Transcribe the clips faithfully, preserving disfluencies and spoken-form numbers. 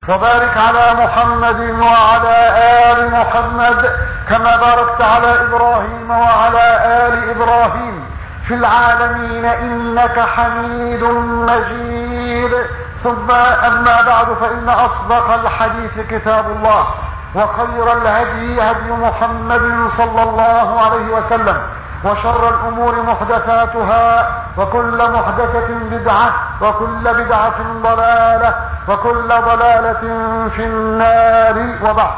وبارك على محمد وعلى آل محمد كما باركت على إبراهيم وعلى آل إبراهيم في العالمين إنك حميد مجيد. ثم أما بعد، فإن أصدق الحديث كتاب الله، وخير الهدي هدي محمد صلى الله عليه وسلم، وشر الأمور محدثاتها، وكل محدثة بدعة، وكل بدعة ضلالة، وكل ضلالة في النار. وبعد،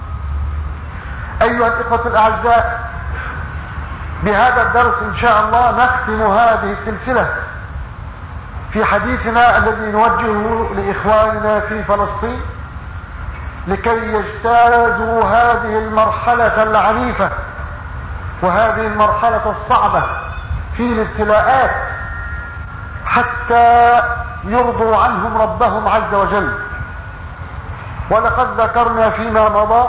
أيها الإخوة الأعزاء، بهذا الدرس إن شاء الله نختم هذه السلسلة في حديثنا الذي نوجهه لإخواننا في فلسطين لكي يجتازوا هذه المرحلة العنيفة وهذه المرحلة الصعبة في الابتلاءات حتى يرضوا عنهم ربهم عز وجل. ولقد ذكرنا فيما مضى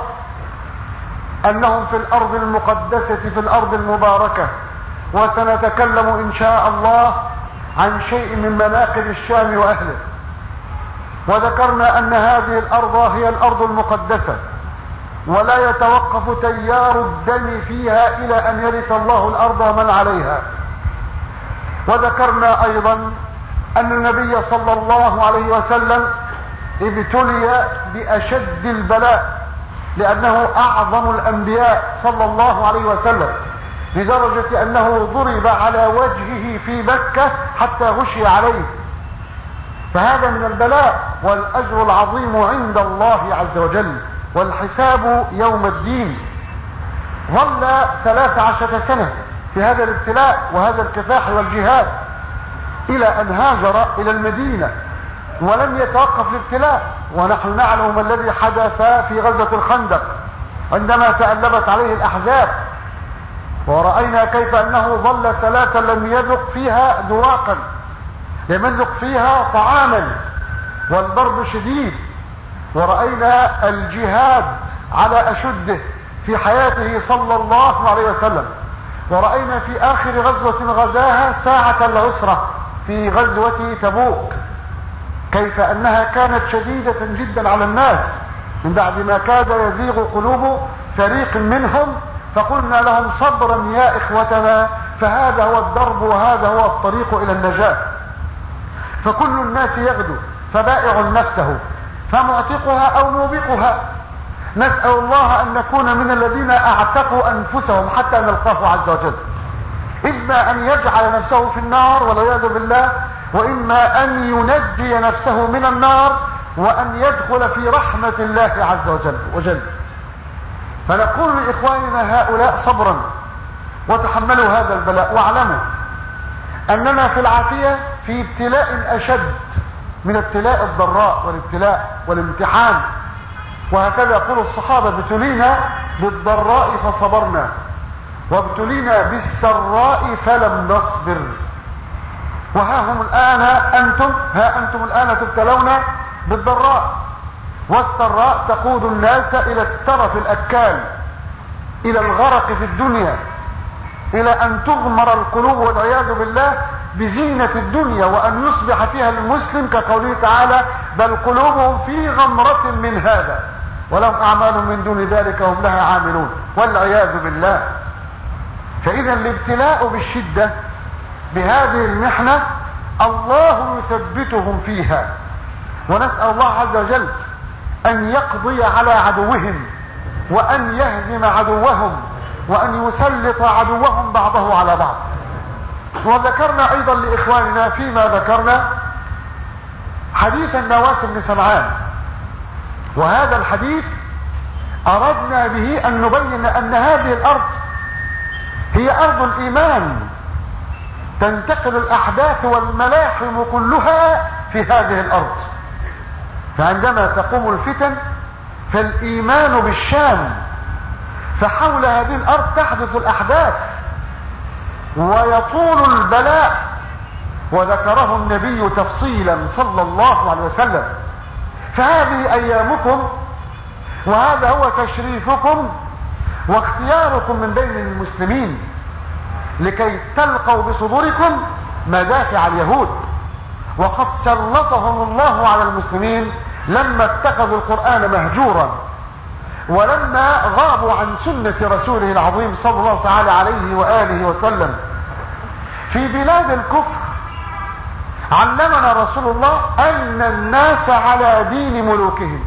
أنهم في الأرض المقدسة، في الأرض المباركة، وسنتكلم إن شاء الله عن شيء من مناقب الشام وأهله. وذكرنا أن هذه الأرض هي الأرض المقدسة، ولا يتوقف تيار الدم فيها إلى أن يرث الله الأرض ومن عليها. وذكرنا أيضا أن النبي صلى الله عليه وسلم ابتلي بأشد البلاء، لأنه أعظم الأنبياء صلى الله عليه وسلم، لدرجة أنه ضرب على وجهه في مكة حتى غشي عليه. فهذا من البلاء والأجر العظيم عند الله عز وجل، والحساب يوم الدين. ظل ثلاث عشرة سنة في هذا الابتلاء وهذا الكفاح والجهاد، إلى أن هاجر إلى المدينة، ولم يتوقف الابتلاء. ونحن نعلم ما الذي حدث في غزوة الخندق عندما تألبت عليه الأحزاب، ورأينا كيف أنه ظل ثلاثة لم يذق فيها ذواقا، لم يذق فيها طعاما، والبرد شديد. ورأينا الجهاد على أشده في حياته صلى الله عليه وسلم. ورأينا في آخر غزوة غزاها ساعة العسرة في غزوة تبوك كيف أنها كانت شديدة جدا على الناس، من بعد ما كاد يزيغ قلوب فريق منهم، فقلنا لهم صبرا يا إخوتنا، فهذا هو الدرب وهذا هو الطريق إلى النجاة. فكل الناس يغدو فبائع نفسه فمعتقها أو موبقها. نسأل الله أن نكون من الذين اعتقوا أنفسهم حتى نلقاه عز وجل، إما أن يجعل نفسه في النار والعياذ بالله، وإما أن ينجي نفسه من النار وأن يدخل في رحمة الله عز وجل وجل. فنقول لإخواننا هؤلاء صبرا وتحملوا هذا البلاء، واعلموا أننا في العافية في ابتلاء أشد من ابتلاء الضراء والابتلاء والامتحان. وهكذا يقول الصحابة: ابتلينا بالضراء فصبرنا، وابتلينا بالسراء فلم نصبر. وها هم الآن أنتم ها أنتم الآن تبتلون بالضراء، والسراء تقود الناس إلى الترف الأكال، إلى الغرق في الدنيا، إلى أن تغمر القلوب والعياذ بالله بزينة الدنيا، وأن يصبح فيها المسلم كقوله تعالى: بل قلوبهم في غمرة من هذا ولهم أعمال من دون ذلك هم لها عاملون، والعياذ بالله. فإذا الابتلاء بالشدة بهذه المحنة الله يثبتهم فيها، ونسأل الله عز وجل أن يقضي على عدوهم، وأن يهزم عدوهم، وأن يسلط عدوهم بعضه على بعض. وذكرنا أيضا لإخواننا فيما ذكرنا حديث النواس بن سمعان، وهذا الحديث أردنا به أن نبين أن هذه الأرض هي أرض الإيمان، تنتقل الأحداث والملاحم كلها في هذه الأرض. فعندما تقوم الفتن فالإيمان بالشام، فحول هذه الأرض تحدث الأحداث ويطول البلاء، وذكره النبي تفصيلا صلى الله عليه وسلم. فهذه أيامكم، وهذا هو تشريفكم واختياركم من بين المسلمين، لكي تلقوا بصدوركم مدافع اليهود. وقد سلطهم الله على المسلمين لما اتخذوا القرآن مهجورا ولما غابوا عن سنة رسوله العظيم صلى الله تعالى عليه وآله وسلم في بلاد الكفر، علمنا رسول الله أن الناس على دين ملوكهم.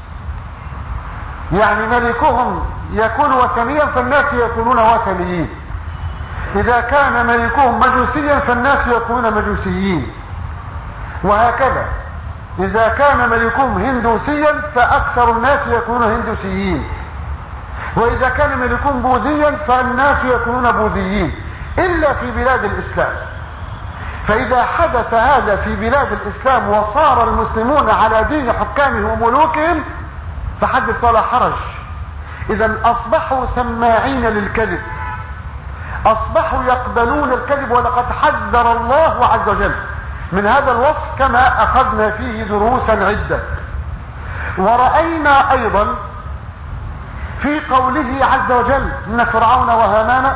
يعني ملكهم يكون وثنيا فالناس يكونون وثنيين، إذا كان ملكهم مجوسيا فالناس يكونون مجوسيين، وهكذا إذا كان ملكهم هندوسيا فأكثر الناس يكونون هندوسيين، وإذا كان ملكهم بوذيا فالناس يكونون بوذيين، إلا في بلاد الإسلام. فإذا حدث هذا في بلاد الإسلام وصار المسلمون على دين حكامهم وملوكهم فحدث ولا حرج. إذا أصبحوا سماعين للكذب، أصبحوا يقبلون الكذب، ولقد حذر الله عز وجل من هذا الوصف كما أخذنا فيه دروسا عدة. ورأينا أيضا في قوله عز وجل إن فرعون وهامان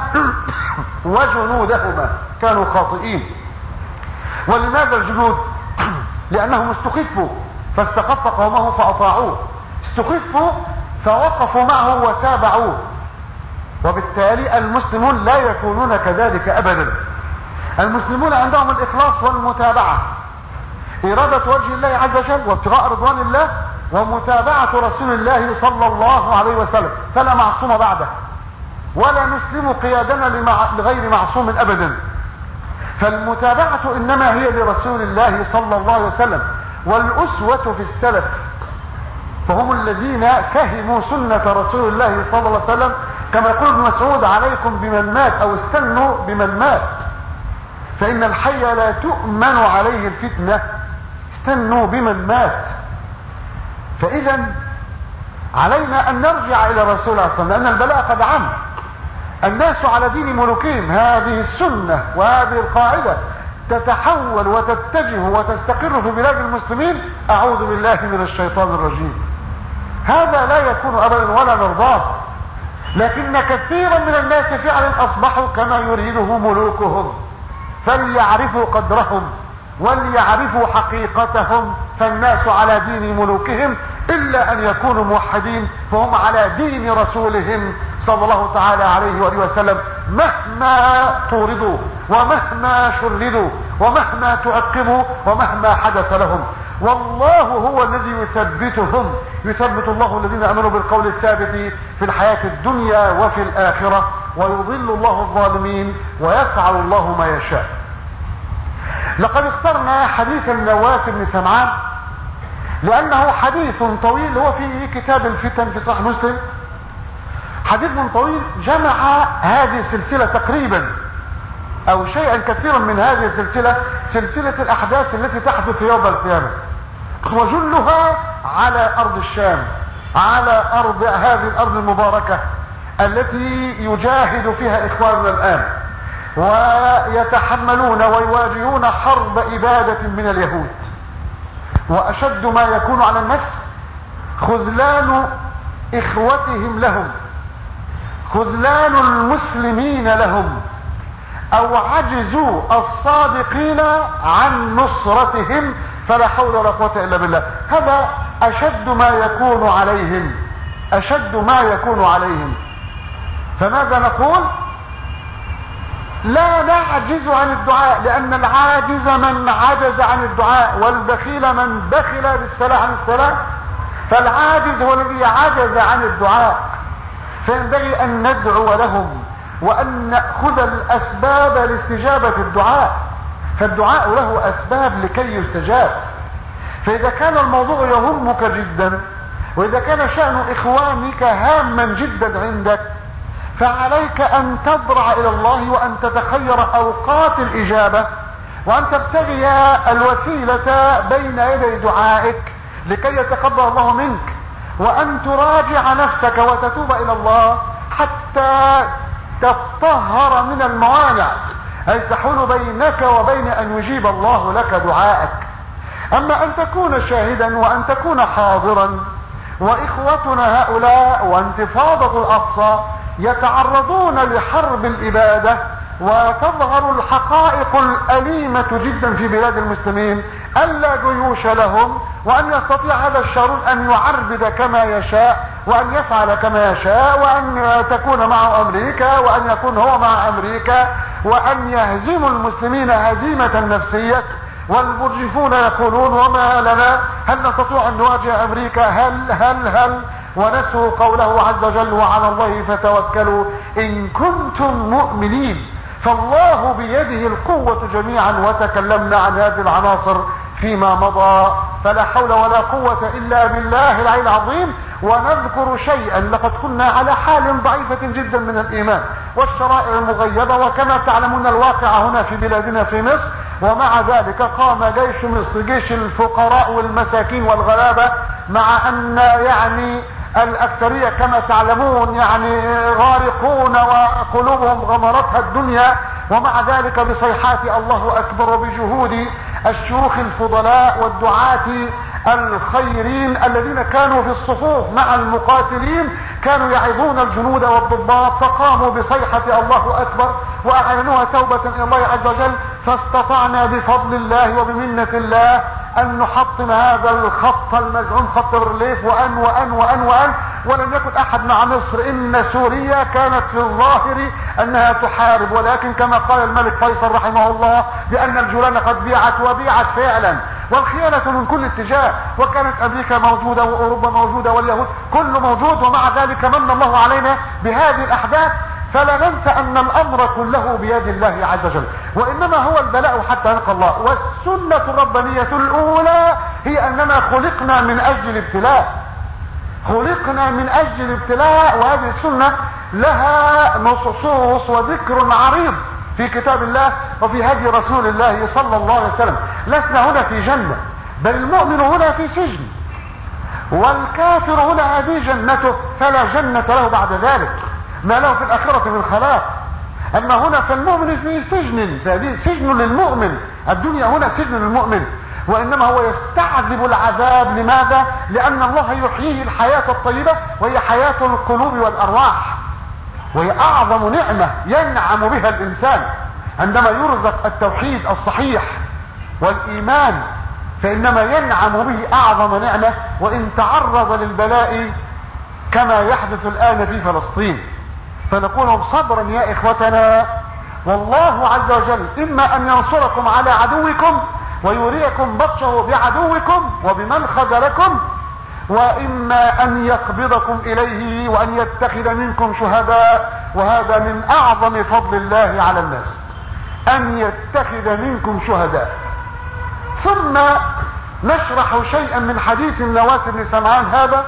وجنودهما كانوا خاطئين. ولماذا الجنود؟ لأنهم استخفوا فاستخف قومه فأطاعوه، استخفوا فوقفوا معه وتابعوه، وبالتالي المسلمون لا يكونون كذلك أبدا. المسلمون عندهم الإخلاص والمتابعة، إرادة وجه الله عز وجل وابتغاء رضوان الله ومتابعة رسول الله صلى الله عليه وسلم، فلا معصوم بعده، ولا نسلم قيادنا لغير معصوم أبدا. فالمتابعة إنما هي لرسول الله صلى الله عليه وسلم، والأسوة في السلف، فهم الذين فهموا سنة رسول الله صلى الله عليه وسلم، كما يقول ابن مسعود عليكم بمن مات أو استنوا بمن مات، فإن الحي لا تؤمن عليه الفتنة، استنوا بمن مات. فإذا علينا أن نرجع إلى رسول الله صلى الله عليه وسلم، لأن البلاء قد عم. الناس على دين ملوكهم، هذه السنة وهذه القاعدة تتحول وتتجه وتستقر في بلاد المسلمين. أعوذ بالله من الشيطان الرجيم. هذا لا يكون أبدا ولا نرضاه، لكن كثيرا من الناس فعلا أصبحوا كما يريده ملوكهم، فليعرفوا قدرهم وليعرفوا حقيقتهم. فالناس على دين ملوكهم إلا أن يكونوا موحدين، فهم على دين رسولهم صلى الله تعالى عليه وآله وسلم، مهما طوردوا ومهما شردوا ومهما تعقبوا ومهما حدث لهم. والله هو الذي يثبتهم، يثبت الله الذين امنوا بالقول الثابت في الحياة الدنيا وفي الآخرة، ويضل الله الظالمين ويفعل الله ما يشاء. لقد اخترنا حديث النواس بن سمعان لأنه حديث طويل، هو في كتاب الفتن في صحيح مسلم، حديث طويل جمع هذه السلسلة تقريبا أو شيئا كثيرا من هذه السلسلة، سلسلة الأحداث التي تحدث يوم القيامة، وجلها على أرض الشام، على أرض هذه الأرض المباركة التي يجاهد فيها إخواننا الآن ويتحملون ويواجهون حرب إبادة من اليهود. وأشد ما يكون على النفس خذلان إخوتهم لهم، خذلان المسلمين لهم، أو عجز الصادقين عن نصرتهم، فلا حول ولا قوة إلا بالله. هذا أشد ما يكون عليهم، أشد ما يكون عليهم. فماذا نقول؟ لا نعجز عن الدعاء، لأن العاجز من عجز عن الدعاء، والبخيل من بخل بالسلام عن السلام. فالعاجز هو الذي عجز عن الدعاء، فينبغي أن ندعو لهم وأن نأخذ الأسباب لاستجابة الدعاء، فالدعاء له أسباب لكي يستجاب. فإذا كان الموضوع يهمك جدا، وإذا كان شأن إخوانك هاما جدا عندك، فعليك أن تضرع إلى الله وأن تتخير أوقات الإجابة، وأن تبتغي الوسيلة بين يدي دعائك لكي يتقبل الله منك، وأن تراجع نفسك وتتوب إلى الله حتى تطهر من الموانع أي تحول بينك وبين أن يجيب الله لك دعائك. أما أن تكون شاهدا وأن تكون حاضرا وإخوتنا هؤلاء وانتفاضة الأقصى يتعرضون لحرب الإبادة وتظهر الحقائق الأليمة جدا في بلاد المسلمين، ألا جيوش لهم، وأن يستطيع هذا الشارون أن يعربد كما يشاء، وأن يفعل كما يشاء، وأن تكون معه أمريكا، وأن يكون هو مع أمريكا، وأن يهزم المسلمين هزيمة نفسية. والمرجفون يقولون وما لنا هل نستطيع أن نواجه أمريكا؟ هل هل هل ونسوا قوله عز وجل وعلى الله فتوكلوا إن كنتم مؤمنين. فالله بيده القوة جميعا، وتكلمنا عن هذه العناصر فيما مضى. فلا حول ولا قوة إلا بالله العلي العظيم. ونذكر شيئا، لقد كنا على حال ضعيفة جدا من الإيمان والشرائع المغيبة، وكما تعلمون الواقع هنا في بلادنا في مصر. ومع ذلك قام جيش مصر، جيش الفقراء والمساكين والغلابة، مع أن يعني الأكثرية كما تعلمون يعني غارقون وقلوبهم غمرتها الدنيا، ومع ذلك بصيحات الله أكبر وبجهود الشيوخ الفضلاء والدعاة الخيرين الذين كانوا في الصفوف مع المقاتلين، كانوا يعظون الجنود والضباط، فقاموا بصيحة الله أكبر وأعلنوها توبة إلى الله عز وجل. فاستطعنا بفضل الله وبمنة الله أن نحطم هذا الخط المزعوم، خط الرليف، وأن وأن وأن وأن ولم يكن أحد مع مصر. إن سوريا كانت في الظاهر أنها تحارب، ولكن كما قال الملك فيصل رحمه الله بأن الجولان قد بيعت، وبيعت فعلا، والخيانة من كل اتجاه. وكانت أمريكا موجودة، وأوروبا موجودة، واليهود كله موجود، ومع ذلك من الله علينا بهذه الأحداث. فلا ننسى أن الأمر كله بيد الله عز وجل، وإنما هو البلاء حتى نلقى الله. والسنة الربانية الأولى هي أننا خلقنا من أجل الابتلاء، خلقنا من أجل الابتلاء. وهذه السنة لها نصوص وذكر عريض في كتاب الله وفي هدي رسول الله صلى الله عليه وسلم. لسنا هنا في جنة، بل المؤمن هنا في سجن، والكافر هنا هذه جنته، فلا جنة له بعد ذلك، ما له في الآخرة من خلاق. أما هنا فالمؤمن في سجن، فهذه سجن للمؤمن. الدنيا هنا سجن للمؤمن، وإنما هو يستعذب العذاب. لماذا؟ لأن الله يحييه الحياة الطيبة، وهي حياة القلوب والأرواح، وهي أعظم نعمة ينعم بها الإنسان عندما يرزق التوحيد الصحيح والإيمان، فإنما ينعم به أعظم نعمة. وإن تعرض للبلاء كما يحدث الآن في فلسطين، فنقول صبرا يا إخوتنا، والله عز وجل إما أن ينصركم على عدوكم ويريكم بطشه بعدوكم وبمن خذلكم، وإما أن يقبضكم إليه وأن يتخذ منكم شهداء. وهذا من أعظم فضل الله على الناس، أن يتخذ منكم شهداء. ثم نشرح شيئا من حديث النواس بن سمعان هذا،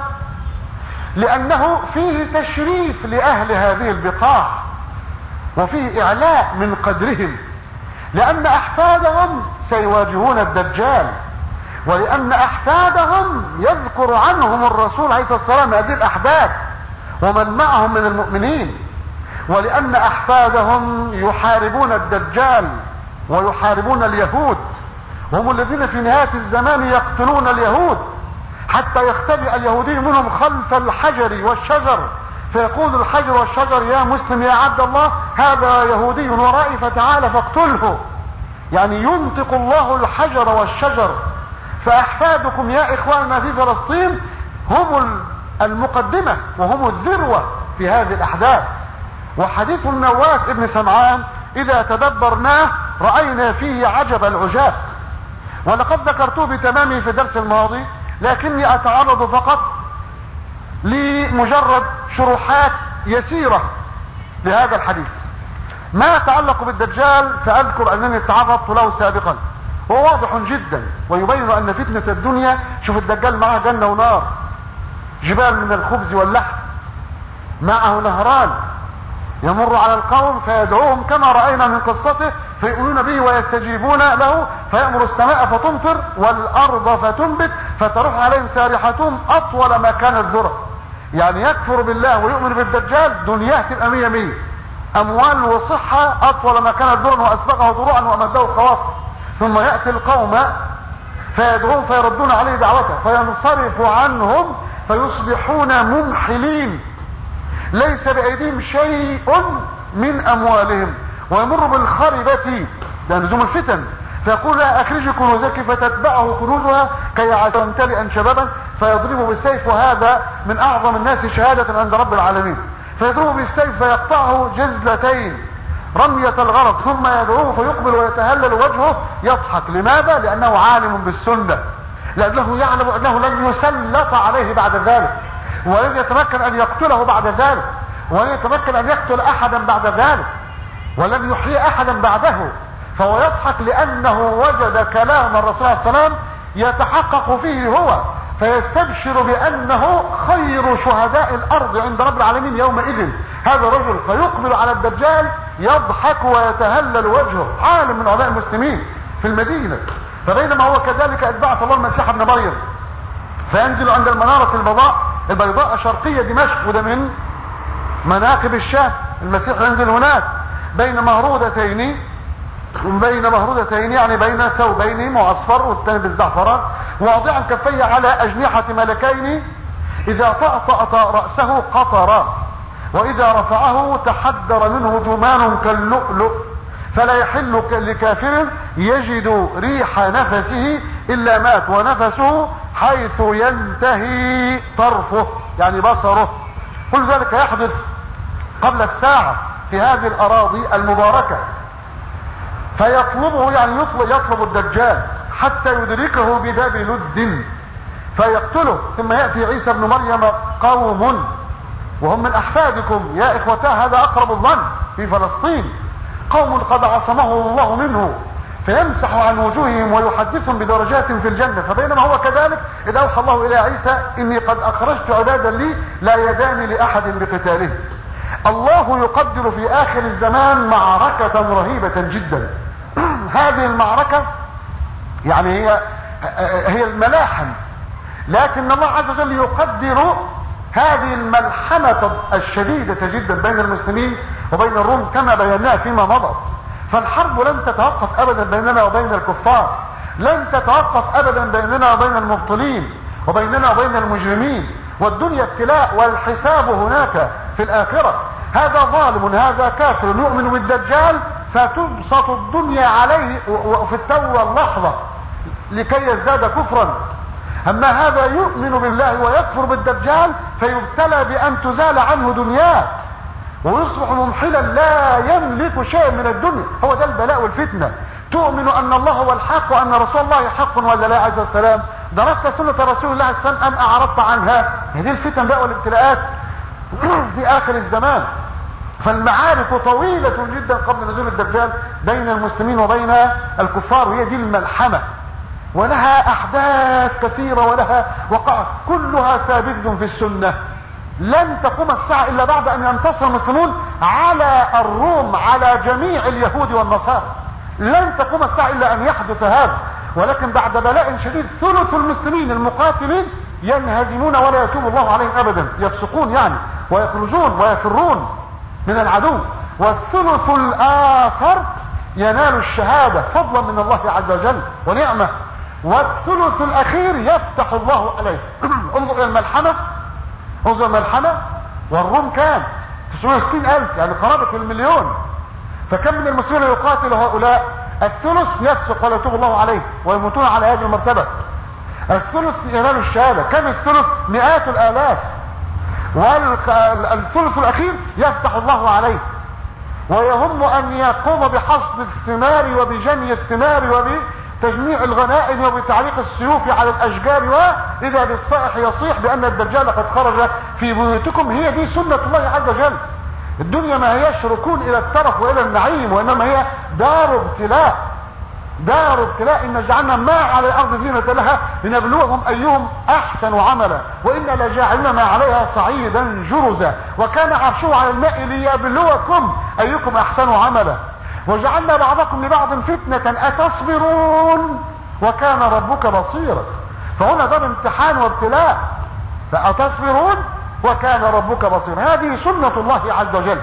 لأنه فيه تشريف لأهل هذه البقاع، وفيه إعلاء من قدرهم، لأن أحفادهم سيواجهون الدجال، ولأن أحفادهم يذكر عنهم الرسول عليه الصلاة والسلام هذه الأحداث ومن معهم من المؤمنين، ولأن أحفادهم يحاربون الدجال ويحاربون اليهود، وهم الذين في نهاية الزمان يقتلون اليهود، حتى يختبئ اليهودي منهم خلف الحجر والشجر، فيقول الحجر والشجر يا مسلم يا عبد الله هذا يهودي ورائي فتعال فاقتله. يعني ينطق الله الحجر والشجر. فأحفادكم يا إخواننا في فلسطين هم المقدمة وهم الذروة في هذه الأحداث. وحديث النواس ابن سمعان إذا تدبرناه رأينا فيه عجب العجاب، ولقد ذكرته بتمامه في الدرس الماضي، لكني أتعرض فقط لمجرد شروحات يسيرة لهذا الحديث. ما يتعلق بالدجال فأذكر أنني تعرضت له سابقا، هو واضح جدا ويبين أن فتنة الدنيا، شوف الدجال معه جنة ونار، جبال من الخبز واللحم، معه نهران يمر على القوم فيدعوهم كما رأينا من قصته فيؤمنون به ويستجيبون له، فيأمر السماء فتمطر والأرض فتنبت فتروح عليهم سارحتهم أطول ما كانت ذرة. يعني يكفر بالله ويؤمن بالدجال دنياه تبقى مية مية، أموال وصحة أطول ما كانت ذرا وأسبقه ضروعا وأمده خواصا. ثم يأتي القوم فيدعون فيردون عليه دعوته فينصرف عنهم فيصبحون ممحلين، ليس بأيديهم شيء من أموالهم، ويمر بالخربة، ده نزوم الفتن، فيقول لها اخرجي كنوزك فتتبعه كنوزها كي تمتلئا شبابا فيضرب بالسيف، وهذا من اعظم الناس شهادة عند رب العالمين. فيضرب بالسيف فيقطعه جزلتين رمية الغرض، ثم يدعوه فيقبل ويتهلل وجهه يضحك. لماذا؟ لانه عالم بالسنة، لانه يعلم انه لن يسلط عليه بعد ذلك، ولن يتمكن ان يقتله بعد ذلك، ولن يتمكن ان يقتل احدا بعد ذلك، ولن يحيي احدا بعده. فهو يضحك لانه وجد كلام الرسول صلى الله عليه وسلم يتحقق فيه هو، فيستبشر بانه خير شهداء الارض عند رب العالمين يومئذ هذا الرجل. فيقبل على الدجال يضحك ويتهلل وجهه، عالم من علماء المسلمين في المدينة. فبينما هو كذلك إذ بعث الله المسيح ابن مريم فينزل عند المنارة البيضاء البيضاء شرقية دمشق، وده من مناقب الشام. المسيح ينزل هناك بين مهرودتين بين مهرودتين يعني بين ثوبين معصفر والثاني بالزعفران، واضعا كفيه على اجنحة ملكين، اذا طأطأ رأسه قطرا، واذا رفعه تحدر منه جمان كاللؤلؤ، فلا يحل لكافر يجد ريح نفسه الا مات، ونفسه حيث ينتهي طرفه يعني بصره. كل ذلك يحدث قبل الساعة في هذه الاراضي المباركة. فيطلبه يعني يطلب, يطلب الدجال حتى يدركه بباب لد فيقتله. ثم يأتي عيسى بن مريم قوم وهم من احفادكم يا اخوتاه، هذا اقرب الظن في فلسطين، قوم قد عصمه الله منه، فيمسح عن وجوههم ويحدثهم بدرجات في الجنة. فبينما هو كذلك إذ أوحى الله إلى عيسى إني قد أخرجت عبادا لي لا يدان لأحد بقتاله. الله يقدر في آخر الزمان معركة رهيبة جدا. هذه المعركة يعني هي هي الملاحم، لكن الله عز وجل يقدر هذه الملحمة الشديدة جدا بين المسلمين وبين الروم كما بيناها فيما مضى. فالحرب لن تتوقف ابدا بيننا وبين الكفار، لن تتوقف ابدا بيننا وبين المبطلين وبيننا وبين المجرمين، والدنيا ابتلاء والحساب هناك في الاخرة. هذا ظالم هذا كافر يؤمن بالدجال فتبسط الدنيا عليه وفي التو اللحظة لكي يزداد كفرا. اما هذا يؤمن بالله ويكفر بالدجال فيبتلى بان تزال عنه دنياه ويصبح ممحلا لا يملك شيء من الدنيا. هو ده البلاء والفتنة. تؤمن ان الله هو الحق وان رسول الله حق ولا لا عليه السلام، درست سنة رسول الله عليه السلام ام اعرضت عنها. هذه الفتن بقى والابتلاءات في اخر الزمان. فالمعارك طويلة جدا قبل نزول الدجال بين المسلمين وبين الكفار، وهي دي الملحمة، ولها احداث كثيرة ولها وقعت كلها ثابت في السنة. لن تقوم الساعة الا بعد ان ينتصر المسلمون على الروم على جميع اليهود والنصارى. لن تقوم الساعة الا ان يحدث هذا، ولكن بعد بلاء شديد ثلث المسلمين المقاتلين ينهزمون ولا يتوب الله عليهم ابدا، يفسقون يعني ويخرجون ويفرون من العدو، والثلث الاخر ينال الشهادة فضلا من الله عز وجل ونعمة، والثلث الاخير يفتح الله عليه. انظر الى الملحمة، انظر الملحمة. والروم كان تسعمائة وستين الف يعني قرابة المليون، فكم من المسلمين يقاتل هؤلاء؟ الثلث يفسق ولا يتوب الله عليه ويموتون على هذه المرتبة. الثلث ينال الشهادة. كم الثلث؟ مئات الالاف. والثلث الاخير يفتح الله عليه ويهم ان يقوم بحصد الثمار وبجني الثمار وبتجميع الغنائم وبتعليق السيوف على الاشجار، واذا بالصائح يصيح بان الدجال قد خرج في بيوتكم. هي دي سنة الله عز وجل. الدنيا ما هياش ركون الى الترف والى النعيم، وانما هي دار ابتلاء، دار ابتلاء. ان جعلنا ما على الارض زينة لها لنبلوهم ايهم احسن عملا وانا لجاعلنا ما عليها صعيدا جرزا وكان عرشه على الماء ليبلوكم ايكم احسن عملا وجعلنا بعضكم لبعض فتنة اتصبرون وكان ربك بصيرا. فهنا دار امتحان وابتلاء، فاتصبرون وكان ربك بصيرا. هذه سنة الله عز وجل.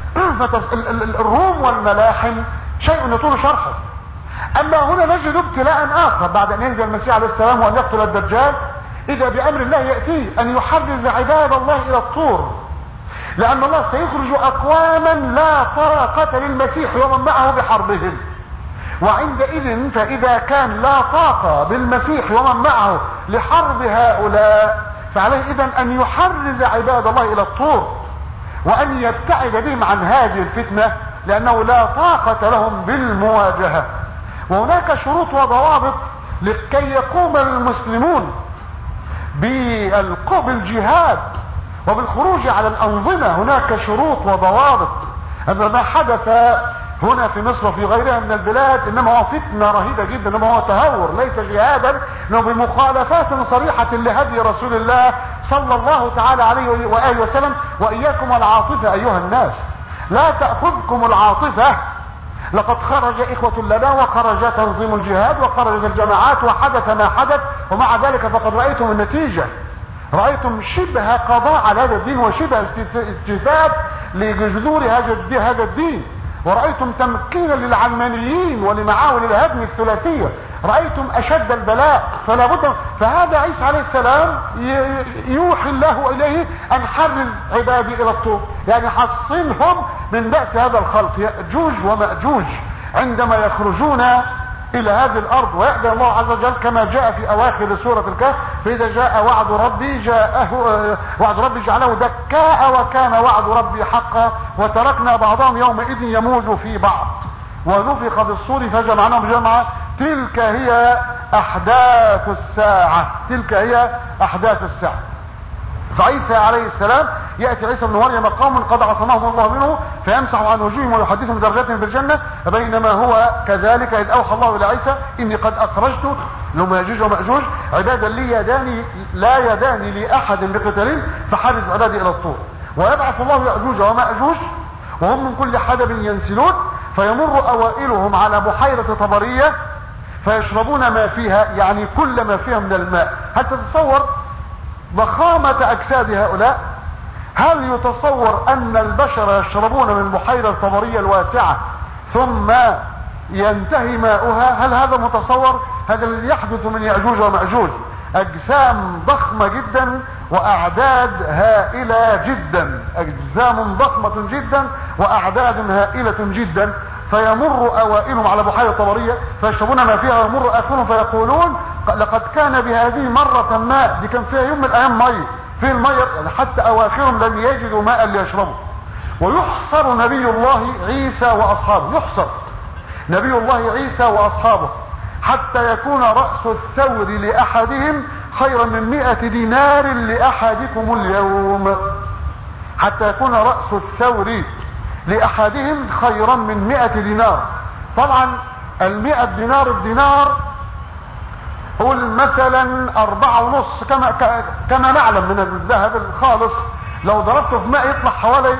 الروم والملاحم شيء يطول شرحه. اما هنا نجد ابتلاء اخر بعد ان ينزل المسيح عليه السلام وان يقتل الدجال، اذا بامر الله يأتيه ان يحرز عباد الله الى الطور، لان الله سيخرج اقواما لا طاقة للمسيح ومن معه بحربهم، وعندئذ فإذا كان لا طاقة بالمسيح ومن معه لحرب هؤلاء، فعليه إذن أن يحرز عباد الله إلى الطور وأن يبتعد بهم عن هذه الفتنة، لأنه لا طاقة لهم بالمواجهة. وهناك شروط وضوابط لكي يقوم المسلمون بالجهاد وبالخروج على الأنظمة. هناك شروط وضوابط. أما ما حدث هنا في مصر وفي غيرها من البلاد انما هو فتنة رهيبة جدا، انما هو تهور ليس جهادا، انه بمخالفات صريحة لهدي رسول الله صلى الله تعالى عليه وآله وسلم. وإياكم العاطفة أيها الناس، لا تأخذكم العاطفة. لقد خرج إخوة لنا وخرج تنظيم الجهاد وخرجت الجماعات وحدث ما حدث، ومع ذلك فقد رأيتم النتيجة، رأيتم شبه قضاء على هذا الدين وشبه استفاد لجذور هذا الدين، ورأيتم تمكينا للعلمانيين ولمعاول الهدم الثلاثية، رأيتم أشد البلاء. فلا بد، فهذا عيسى عليه السلام يوحي الله إليه أن حرز عبادي إلى الطور، يعني حصنهم من بأس هذا الخلق يأجوج ومأجوج عندما يخرجون إلى هذه الأرض. ويأذن الله عز وجل كما جاء في أواخر سورة الكهف: فإذا جاء وعد ربي جاءه وعد ربي جعله دكاء وكان وعد ربي حقا وتركنا بعضهم يومئذ يموج في بعض ونفخ في الصور فجمعناهم جمعا تلك هي أحداث الساعة تلك هي أحداث الساعة. فعيسى عليه السلام يأتي عيسى بن مريم قوم قد عصمهم الله منه فيمسح عن وجوههم ويحدثهم درجاتهم في الجنة، بينما هو كذلك إذ أوحى الله إلى عيسى: إني قد أخرجت لهم يأجوج ومأجوج عبادا لي يداني لا يداني لأحد بقتال فحرز عبادي إلى الطور. ويبعث الله يأجوج ومأجوج وهم من كل حدب ينسلون، فيمر أوائلهم على بحيرة طبرية فيشربون ما فيها، يعني كل ما فيها من الماء. هل تتصور ضخامة أجساد هؤلاء؟ هل يتصور أن البشر يشربون من بحيرة طبرية الواسعة ثم ينتهي ماؤها؟ هل هذا متصور؟ هذا الذي يحدث من يأجوج ومأجوج، أجسام ضخمة جدا وأعداد هائلة جدا، أجسام ضخمة جدا وأعداد هائلة جدا. فيمر أوائلهم على بحيرة طبرية فيشربون ما فيها، ويمر آخرهم فيقولون: لقد كان بهذه مرة ماء، دي كان فيها يوم من الأيام مية، في المية، حتى أواخرهم لم يجدوا ماء ليشربوا. ويحصر نبي الله عيسى وأصحابه، يحصر نبي الله عيسى وأصحابه حتى يكون رأس الثور لأحدهم خيرا من مئة دينار لأحدكم اليوم، حتى يكون رأس الثور لأحدهم خيرا من مئة دينار. طبعا المئة دينار، الدينار قول مثلا أربعة ونص كما كما نعلم من الذهب الخالص، لو ضربته في ماء يطلع حوالي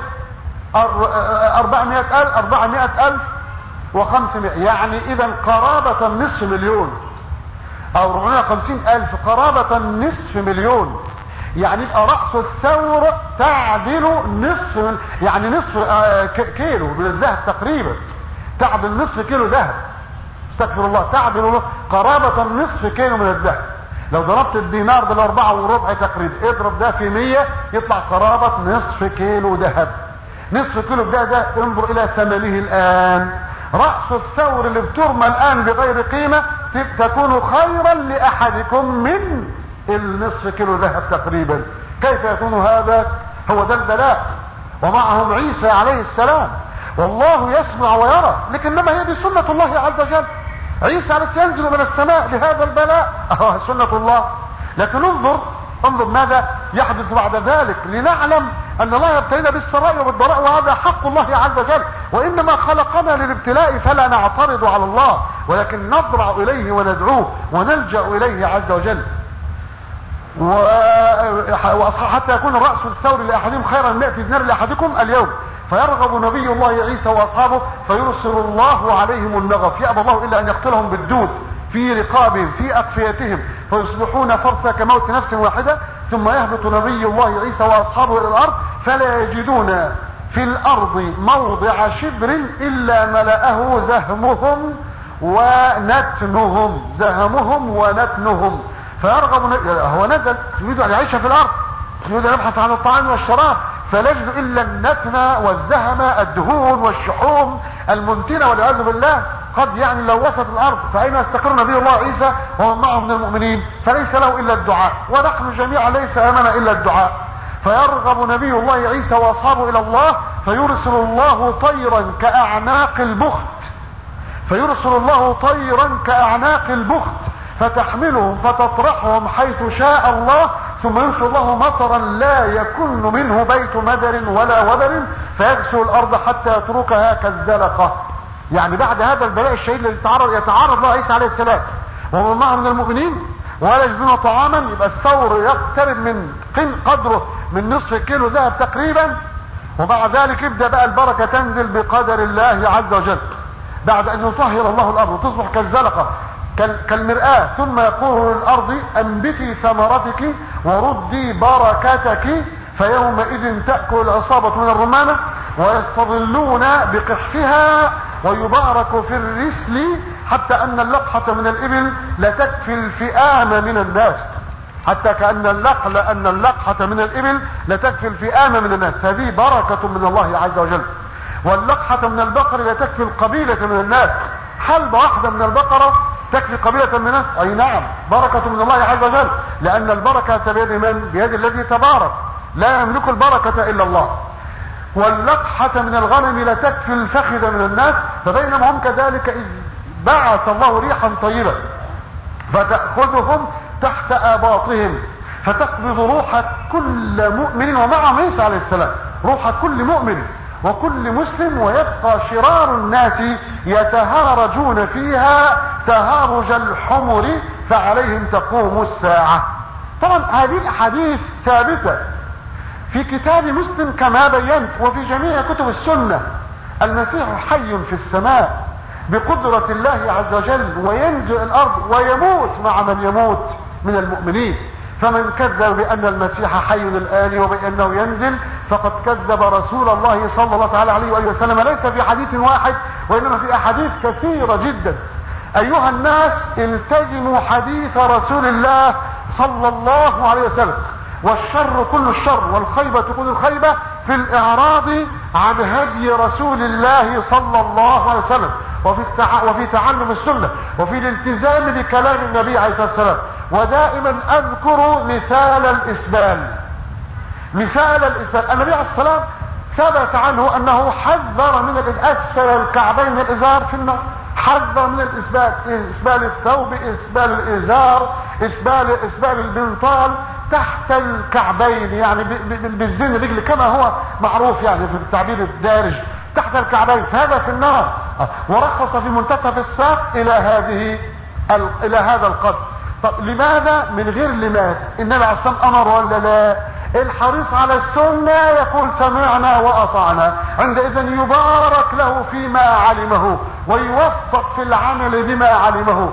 أربعمائة ألف أربعمائة ألف وخمسمائة، يعني إذا قرابة نصف مليون أو أربعمائة وخمسين ألف، قرابة نصف مليون. يعني يبقى رأس الثور تعدل نصف، يعني نصف كيلو من الذهب تقريبا، تعدل نصف كيلو ذهب، استغفر الله، تعدل قرابة نصف كيلو من الذهب. لو ضربت الدينار بالاربعة وربع تقريبا، اضرب ده في مية يطلع قرابة نصف كيلو ذهب. نصف كيلو ده ده انظر الى ثمنه الان. رأس الثور اللي بترمى الان بغير قيمة تكون خيرا لأحدكم من النصف كيلو ذهب تقريبا. كيف يكون هذا؟ هو ده البلاء. ومعهم عيسى عليه السلام والله يسمع ويرى، لكنما هي بسنة الله عز وجل. عيسى عليه السلام ينزل من السماء لهذا البلاء، اه سنة الله. لكن انظر انظر ماذا يحدث بعد ذلك، لنعلم ان الله يبتلينا بالسراء وبالضراء، وهذا حق الله عز وجل. وانما خلقنا للابتلاء فلا نعترض على الله، ولكن نضرع اليه وندعوه ونلجأ اليه عز وجل. وحتى يكون الرأس الثوري لأحدهم خيرا من مئة دينار لأحدكم اليوم. فيرغب نبي الله عيسى وأصحابه فيرسل الله عليهم النغف، يأبى الله إلا أن يقتلهم بالدود في رقابهم في أقفيتهم فيصبحون فرثا كموت نفس واحدة. ثم يهبط نبي الله عيسى وأصحابه إلى الأرض فلا يجدون في الأرض موضع شبر إلا ملأه زهمهم ونتنهم، زهمهم ونتنهم. فيرغب، هو نزل يريد ان يعيش في الارض، يريد ان يبحث عن الطعام والشراب، فلا يجد الا النتن والزهم، الدهون والشحوم المنتنه والعياذ بالله. قد يعني لوثت الارض، فاين يستقر نبي الله عيسى ومن معه من المؤمنين؟ فليس له الا الدعاء، ونحن جميعا ليس امنا الا الدعاء. فيرغب نبي الله عيسى واصحابه الى الله، فيرسل الله طيرا كاعناق البخت فيرسل الله طيرا كاعناق البخت فتحملهم فتطرحهم حيث شاء الله، ثم يرسل الله مطرا لا يكن منه بيت مدر ولا وبر فيغسل الارض حتى يتركها كالزلقه. يعني بعد هذا البلاء الشديد الذي يتعرض يتعرض له عيسى عليه السلام ومن معه من المؤمنين ولا يجدون طعاما، يبقى الثور يقترب من قدره من نصف كيلو ذهب تقريبا، ومع ذلك يبدا بقى البركه تنزل بقدر الله عز وجل بعد ان يطهر الله الارض وتصبح كالزلقه كالمرآة، ثم يقول للارض انبتي ثمرتك وردي بركتك، فيومئذ تأكل العصابة من الرمانة ويستظلون بقحفها ويبارك في الرسل، حتى ان اللقحة من الابل لتكفي الفئام من الناس، حتى كأن اللقل ان اللقحة من الابل لتكفي الفئام من الناس. هذه بركة من الله عز وجل. واللقحة من البقر لتكفي القبيلة من الناس. حلبة واحدة من البقرة تكفي قبيلة من الناس. اي نعم، بركة من الله عز وجل، لان البركة بيد من؟ بيد الذي تبارك، لا يملك البركة الا الله. واللقحة من الغنم لتكفي الفخذ من الناس. فبينما هم كذلك اذ بعث الله ريحا طيبة فتأخذهم تحت آباطهم فتقبض روح كل مؤمن، ومعه عيسى عليه السلام، روح كل مؤمن وكل مسلم، ويبقى شرار الناس يتهارجون فيها تهارج الحمر فعليهم تقوم الساعة. طبعا هذه الاحاديث ثابتة في كتاب مسلم كما بينت وفي جميع كتب السنة. المسيح حي في السماء بقدرة الله عز وجل، وينزل الارض ويموت مع من يموت من المؤمنين. فمن كذب بان المسيح حي الان وبانه ينزل فقد كذب رسول الله صلى الله تعالى عليه واله وسلم، ليس في حديث واحد وانما في احاديث كثيرة جدا. ايها الناس التزموا حديث رسول الله صلى الله عليه وسلم. والشر كل الشر والخيبة كل الخيبة في الاعراض عن هدي رسول الله صلى الله عليه وسلم، وفي التع... وفي تعلم السنة، وفي الالتزام بكلام النبي عليه الصلاة والسلام. ودائما اذكر مثال الاسبال. مثال الاسبال، النبي عليه الصلاة والسلام ثبت عنه انه حذر من الاسفل الكعبين من الازار في النار، حذر من الاسبال، اسبال الثوب، اسبال الازار، اسبال اسبال البنطال تحت الكعبين، يعني بالزين الرجل كما هو معروف يعني في التعبير الدارج، تحت الكعبين، فهذا في النار. ورخص في منتصف الساق الى هذه الى هذا القدر. طب لماذا؟ من غير لماذا. النبي عليه الصلاه والسلام امر ولا لا؟ الحريص على السنة يقول سمعنا واطعنا، عندئذ يبارك له فيما علمه ويوفق في العمل بما علمه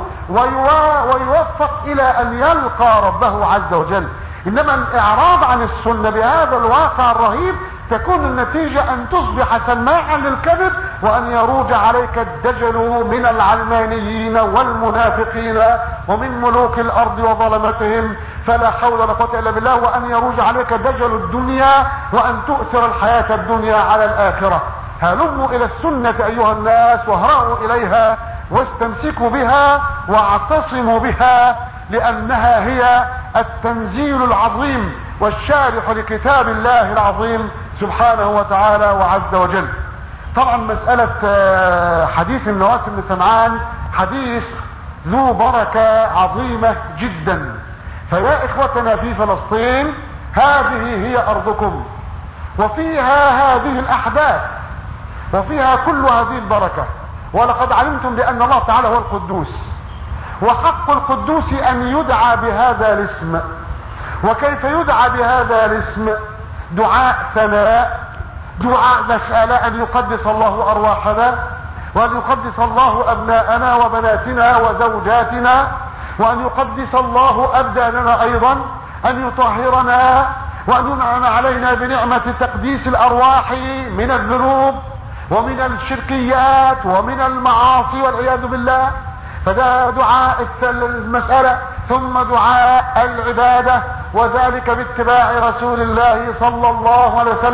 ويوفق الى ان يلقى ربه عز وجل. انما الاعراض عن السنة بهذا الواقع الرهيب تكون النتيجة ان تصبح سماعا للكذب، وان يروج عليك الدجل من العلمانيين والمنافقين ومن ملوك الارض وظلمتهم، فلا حول ولا قوة الا بالله، وان يروج عليك دجل الدنيا وان تؤثر الحياة الدنيا على الاخرة. هلموا الى السنة ايها الناس واهرعوا اليها واستمسكوا بها واعتصموا بها، لانها هي التنزيل العظيم والشارح لكتاب الله العظيم سبحانه وتعالى وعز وجل. طبعا مسألة حديث النواس بن سمعان حديث ذو بركة عظيمة جدا. فيا اخوتنا في فلسطين، هذه هي ارضكم وفيها هذه الاحداث وفيها كل هذه البركة. ولقد علمتم بان الله تعالى هو القدوس، وحق القدوس ان يدعى بهذا الاسم. وكيف يدعى بهذا الاسم؟ دعاء ثناء، دعاء مسألة ان يقدس الله ارواحنا، وان يقدس الله ابناءنا وبناتنا وزوجاتنا، وان يقدس الله ابداننا ايضا، ان يطهرنا، وان ينعم علينا بنعمة تقديس الارواح من الذنوب ومن الشركيات ومن المعاصي والعياذ بالله. فده دعاء المسألة. ثم دعاء العبادة، وذلك باتباع رسول الله صلى الله عليه وسلم.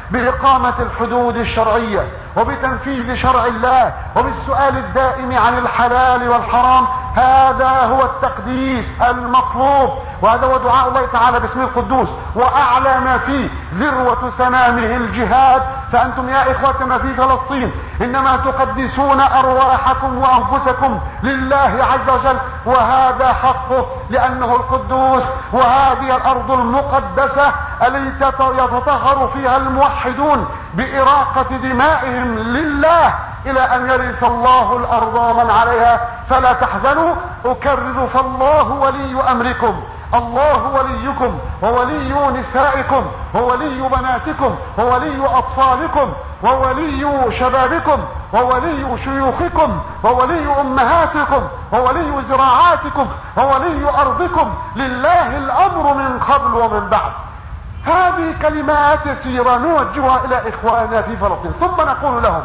بإقامة الحدود الشرعية وبتنفيذ شرع الله وبالسؤال الدائم عن الحلال والحرام. هذا هو التقديس المطلوب، وهذا هو دعاء الله تعالى باسمه القدوس، وأعلى ما فيه ذروة سنامه الجهاد. فأنتم يا إخوتنا في فلسطين إنما تقدسون أرواحكم وأنفسكم لله عز وجل، وهذا حقه لأنه القدوس، وهذه الأرض المقدسة التي يتطهر فيها الموحدون بإراقة دمائهم لله إلى أن يرث الله الأرض ومن عليها. فلا تحزنوا، أكرر، فالله ولي أمركم، الله وليكم وولي نسائكم وولي بناتكم وولي أطفالكم وولي شبابكم وولي شيوخكم وولي أمهاتكم وولي زراعاتكم وولي أرضكم، لله الأمر من قبل ومن بعد. هذه كلمات يسيرة نوجهها إلى إخواننا في فلسطين، ثم نقول لهم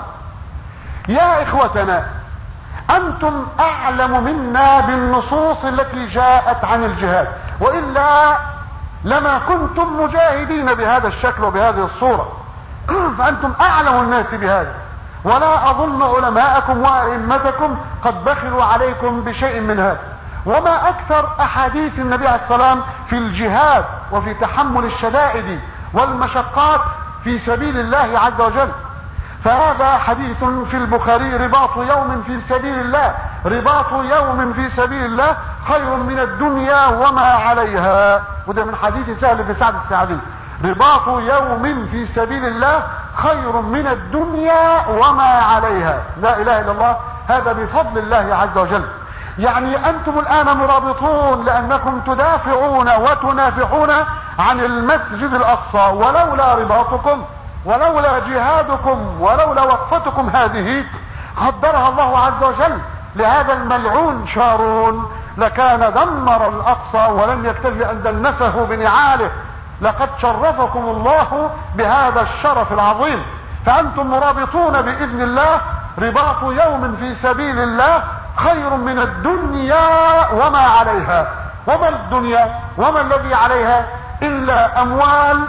يا إخوتنا أنتم أعلم منا بالنصوص التي جاءت عن الجهاد، وإلا لما كنتم مجاهدين بهذا الشكل وبهذه الصورة. فأنتم أعلم الناس بهذا، ولا أظن علماءكم وأئمتكم قد بخلوا عليكم بشيء من هذا. وما أكثر أحاديث النبي عليه السلام في الجهاد وفي تحمل الشدائد والمشقات في سبيل الله عز وجل. فهذا حديث في البخاري: رباط يوم في سبيل الله، رباط يوم في سبيل الله خير من الدنيا وما عليها. وده من حديث سهل بن سعد الساعدي: رباط يوم في سبيل الله خير من الدنيا وما عليها. لا اله الا الله، هذا بفضل الله عز وجل. يعني انتم الان مرابطون لانكم تدافعون وتنافحون عن المسجد الاقصى، ولولا رباطكم ولولا جهادكم ولولا وقفتكم هذه قدرها الله عز وجل لهذا الملعون شارون لكان دمر الاقصى ولم يكتفي ان دنسه بنعاله. لقد شرفكم الله بهذا الشرف العظيم. فانتم مرابطون باذن الله، رباط يوم في سبيل الله خير من الدنيا وما عليها. وما الدنيا وما الذي عليها الا اموال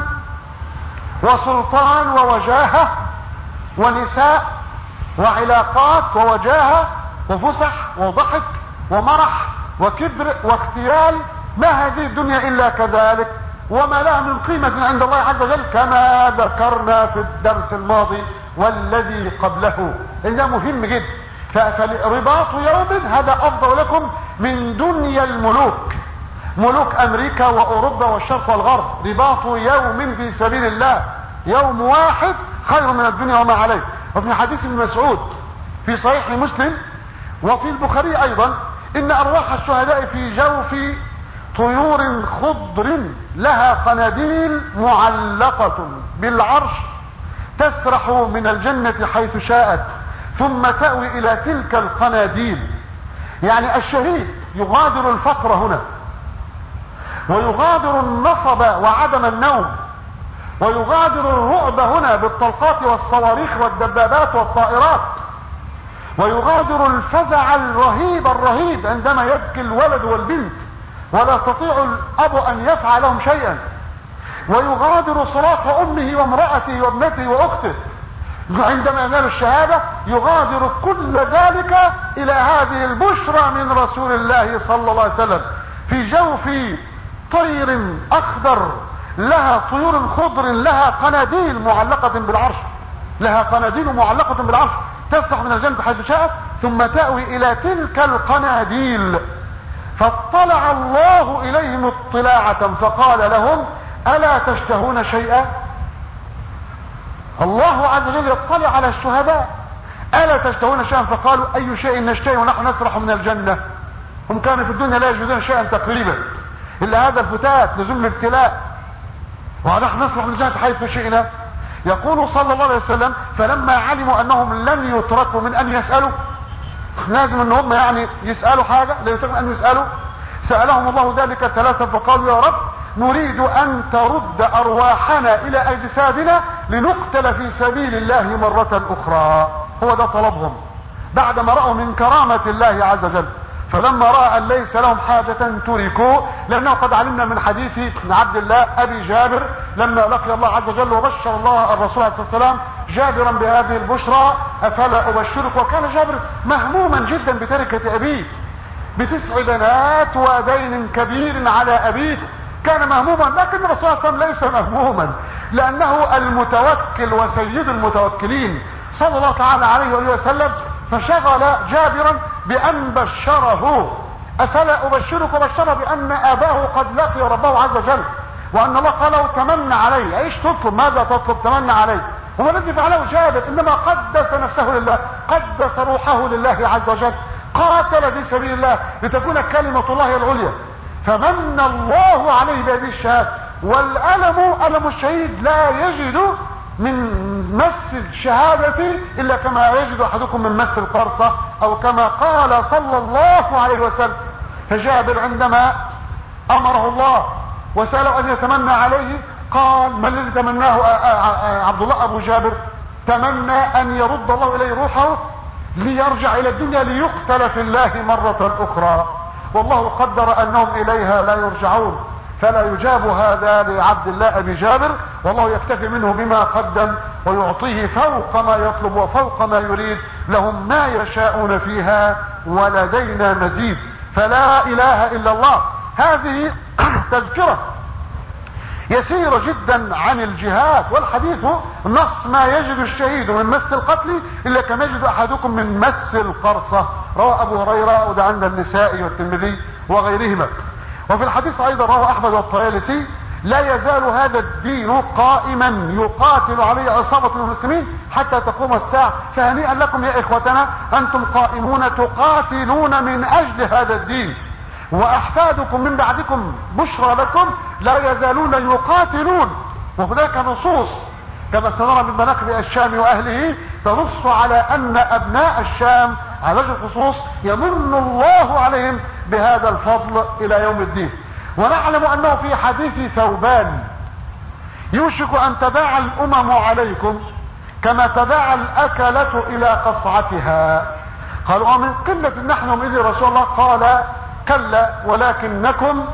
وسلطان ووجاهة ونساء وعلاقات ووجاهة وفسح وضحك ومرح وكبر واختيال. ما هذه الدنيا الا كذلك، وما لها من قيمة عند الله عز وجل، كما ذكرنا في الدرس الماضي والذي قبله. إنه مهم جدا. فرباط يوم هذا افضل لكم من دنيا الملوك، ملوك امريكا واوروبا والشرق والغرب. رباط يوم في سبيل الله، يوم واحد خير من الدنيا وما عليه. وفي حديث ابن مسعود في صحيح مسلم وفي البخاري ايضا: ان ارواح الشهداء في جوف طيور خضر لها قناديل معلقة بالعرش تسرح من الجنة حيث شاءت ثم تأوي الى تلك القناديل. يعني الشهيد يغادر الفقر هنا، ويغادر النصب وعدم النوم، ويغادر الرعب هنا بالطلقات والصواريخ والدبابات والطائرات، ويغادر الفزع الرهيب الرهيب عندما يبكي الولد والبنت ولا يستطيع الاب ان يفعل لهم شيئا، ويغادر صراخ امه وامرأته وابنته واخته عندما ينال الشهادة. يغادر كل ذلك الى هذه البشرى من رسول الله صلى الله عليه وسلم في جوف طير اخضر لها طيور خضر لها قناديل معلقة بالعرش، لها قناديل معلقة بالعرش تسرح من الجنة حيث شاءت ثم تأوي الى تلك القناديل. فاطلع الله اليهم اطلاعة فقال لهم: الا تشتهون شيئا؟ الله عز وجل يطلع على الشهداء: الا تشتهون شيئا؟ فقالوا: اي شيء نشتهي ونحن نسرح من الجنة؟ هم كانوا في الدنيا لا يجدون شيئا تقريبا الا هذا الفتات نزول الابتلاء، ونحن نسرح من الجنة حيث شئنا. يقول صلى الله عليه وسلم: فلما علموا انهم لن يتركوا من ان يسألوا، لازم ان هم يعني يسألوا حاجة، لا يتركوا ان يسألوا، سألهم الله ذلك ثلاثة فقالوا: يا رب نريد ان ترد ارواحنا الى اجسادنا لنقتل في سبيل الله مرة اخرى. هو ده طلبهم بعدما رأوا من كرامة الله عز وجل. فلما رأى أن ليس لهم حاجة تركوا، لأنه قد علمنا من حديث عبد الله أبي جابر لما لقي الله عز وجل وبشر الله الرسول عليه الصلاة والسلام جابرا بهذه البشرى: أفلا أبشرك. وكان جابر مهموما جدا بتركة أبيه بتسع بنات ودين كبير على أبيه، كان مهموما. لكن الرسول صلى الله عليه وسلم ليس مهموما، لأنه المتوكل وسيد المتوكلين صلى الله تعالى عليه وآله وسلم، فشغل جابرا بأن بشره: أفلا أبشرك. وبشره بأن أباه قد لقي ربه عز وجل، وأن الله قال له: تمنى علي. ايش تطلب؟ ماذا تطلب؟ تمنى علي. هو الذي فعله جابر، إنما قدس نفسه لله، قدس روحه لله عز وجل، قاتل في سبيل الله لتكون كلمة الله العليا، فمن الله عليه بهذه الشهادة. والألم ألم الشهيد لا يجد من مس الشهادة إلا كما يجد أحدكم من مس القرصة، أو كما قال صلى الله عليه وسلم. فجابر عندما أمره الله وسأله أن يتمنى عليه قال: ما الذي تمناه عبد الله أبو جابر؟ تمنى أن يرد الله إليه روحه ليرجع إلى الدنيا ليقتل في الله مرة أخرى، والله قدر أنهم إليها لا يرجعون، فلا يجاب هذا لعبد الله أبي جابر، والله يكتفي منه بما قدم ويعطيه فوق ما يطلب وفوق ما يريد، لهم ما يشاءون فيها ولدينا مزيد. فلا إله إلا الله. هذه تذكرة يسيرة جدا عن الجهاد، والحديث نص ما يجد الشهيد من مس القتل إلا كما يجد أحدكم من مس القرصة، رواه أبو هريرة وده عند النسائي والترمذي وغيرهما. وفي الحديث أيضا رواه أحمد والطيالسي: لا يزال هذا الدين قائما يقاتل عليه عصابة المسلمين حتى تقوم الساعة. فهنيئا لكم يا إخوتنا، أنتم قائمون تقاتلون من أجل هذا الدين، وأحفادكم من بعدكم بشرى لكم لا يزالون يقاتلون. وهناك نصوص كما سنرى من مناقب الشام وأهله تنص على أن أبناء الشام على وجه الخصوص يمن الله عليهم بهذا الفضل إلى يوم الدين. ونعلم أنه في حديث ثوبان: يوشك أن تداعى الأمم عليكم كما تداعى الأكلة إلى قصعتها. قالوا: من قلة نحن إذ رسول الله؟ قال: كلا ولكنكم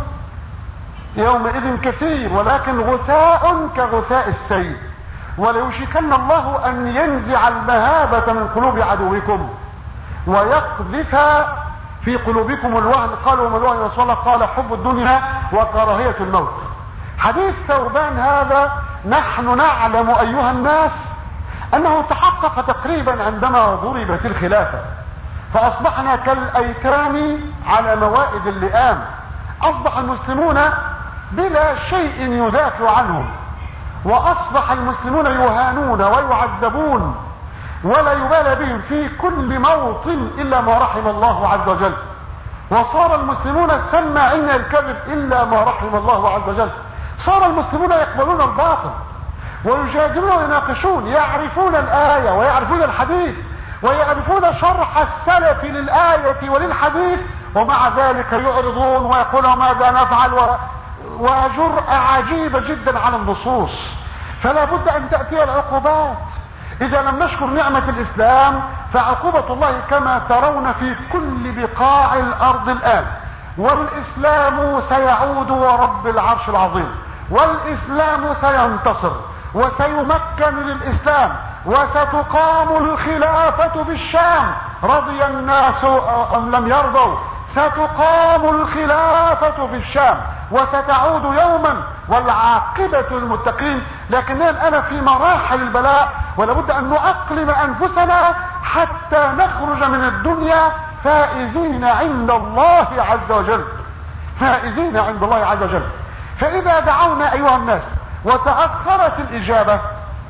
يومئذ كثير ولكن غثاء كغثاء السيل، وليوشكن الله أن ينزع المهابة من قلوب عدوكم ويقذف في قلوبكم الوهن. قالوا: وما الوهن يا رسول الله؟ قال: حب الدنيا وكراهية الموت. حديث ثوبان هذا نحن نعلم أيها الناس أنه تحقق تقريبا عندما ضربت الخلافة، فأصبحنا كالأيتام على موائد اللئام، أصبح المسلمون بلا شيء يدافع عنهم، وأصبح المسلمون يهانون ويعذبون ولا يبالى بهم في كل موطن إلا ما رحم الله عز وجل، وصار المسلمون سماعين الكذب إلا ما رحم الله عز وجل. صار المسلمون يقبلون الباطل ويجادلون ويناقشون، يعرفون الآية ويعرفون الحديث ويعرفون شرح السلف للآية وللحديث، ومع ذلك يعرضون ويقولون ماذا نفعل، وجرأة عجيبة جدا على النصوص. فلا بد أن تأتي العقوبات. إذا لم نشكر نعمة الإسلام فعقوبة الله كما ترون في كل بقاع الأرض الآن. والإسلام سيعود ورب العرش العظيم، والإسلام سينتصر وسيمكن للإسلام، وستقام الخلافة بالشام رضي الناس أم لم يرضوا. ستقام الخلافة في الشام وستعود يوما والعاقبة للمتقين. لكننا الآن في مراحل البلاء، ولابد أن نؤقلم أنفسنا حتى نخرج من الدنيا فائزين عند الله عز وجل، فائزين عند الله عز وجل. فإذا دعونا أيها الناس وتأخرت الإجابة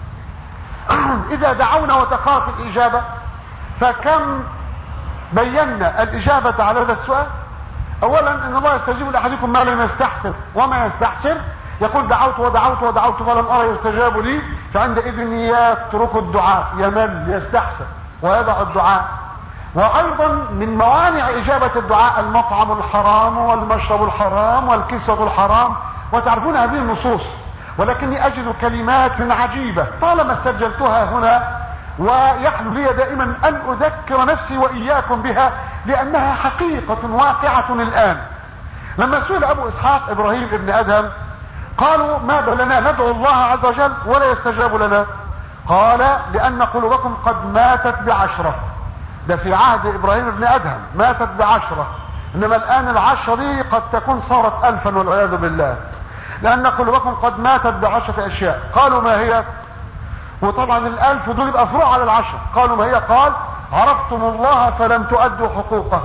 إذا دعونا وتأخرت الإجابة فكم بينا الإجابة على هذا السؤال. أولا أن الله يستجيب لأحدكم ما لم يستحسر، وما يستحسر يقول دعوت ودعوت ودعوت فلم أرى يستجاب لي، فعندئذ يترك الدعاء، يمل يستحسر ويدع الدعاء. وأيضا من موانع إجابة الدعاء المطعم الحرام والمشرب الحرام والكسوة الحرام، وتعرفون هذه النصوص. ولكني أجد كلمات عجيبة طالما سجلتها هنا، ويحلو لي دائما أن أذكر نفسي وإياكم بها لانها حقيقة واقعة الان. لما سئل ابو اسحاق ابراهيم ابن ادهم قالوا ما لنا ندعو الله عز وجل ولا يستجاب لنا؟ قال لان قلوبكم قد ماتت بعشرة. ده في عهد ابراهيم ابن ادهم ماتت بعشرة، انما الان العشرة دي قد تكون صارت الفا والعياذ بالله، لان قلوبكم قد ماتت بعشرة اشياء. قالوا ما هي؟ وطبعا الالف دول يبقى فروع على العشر. قالوا ما هي؟ قال عرفتم الله فلم تؤدوا حقوقه،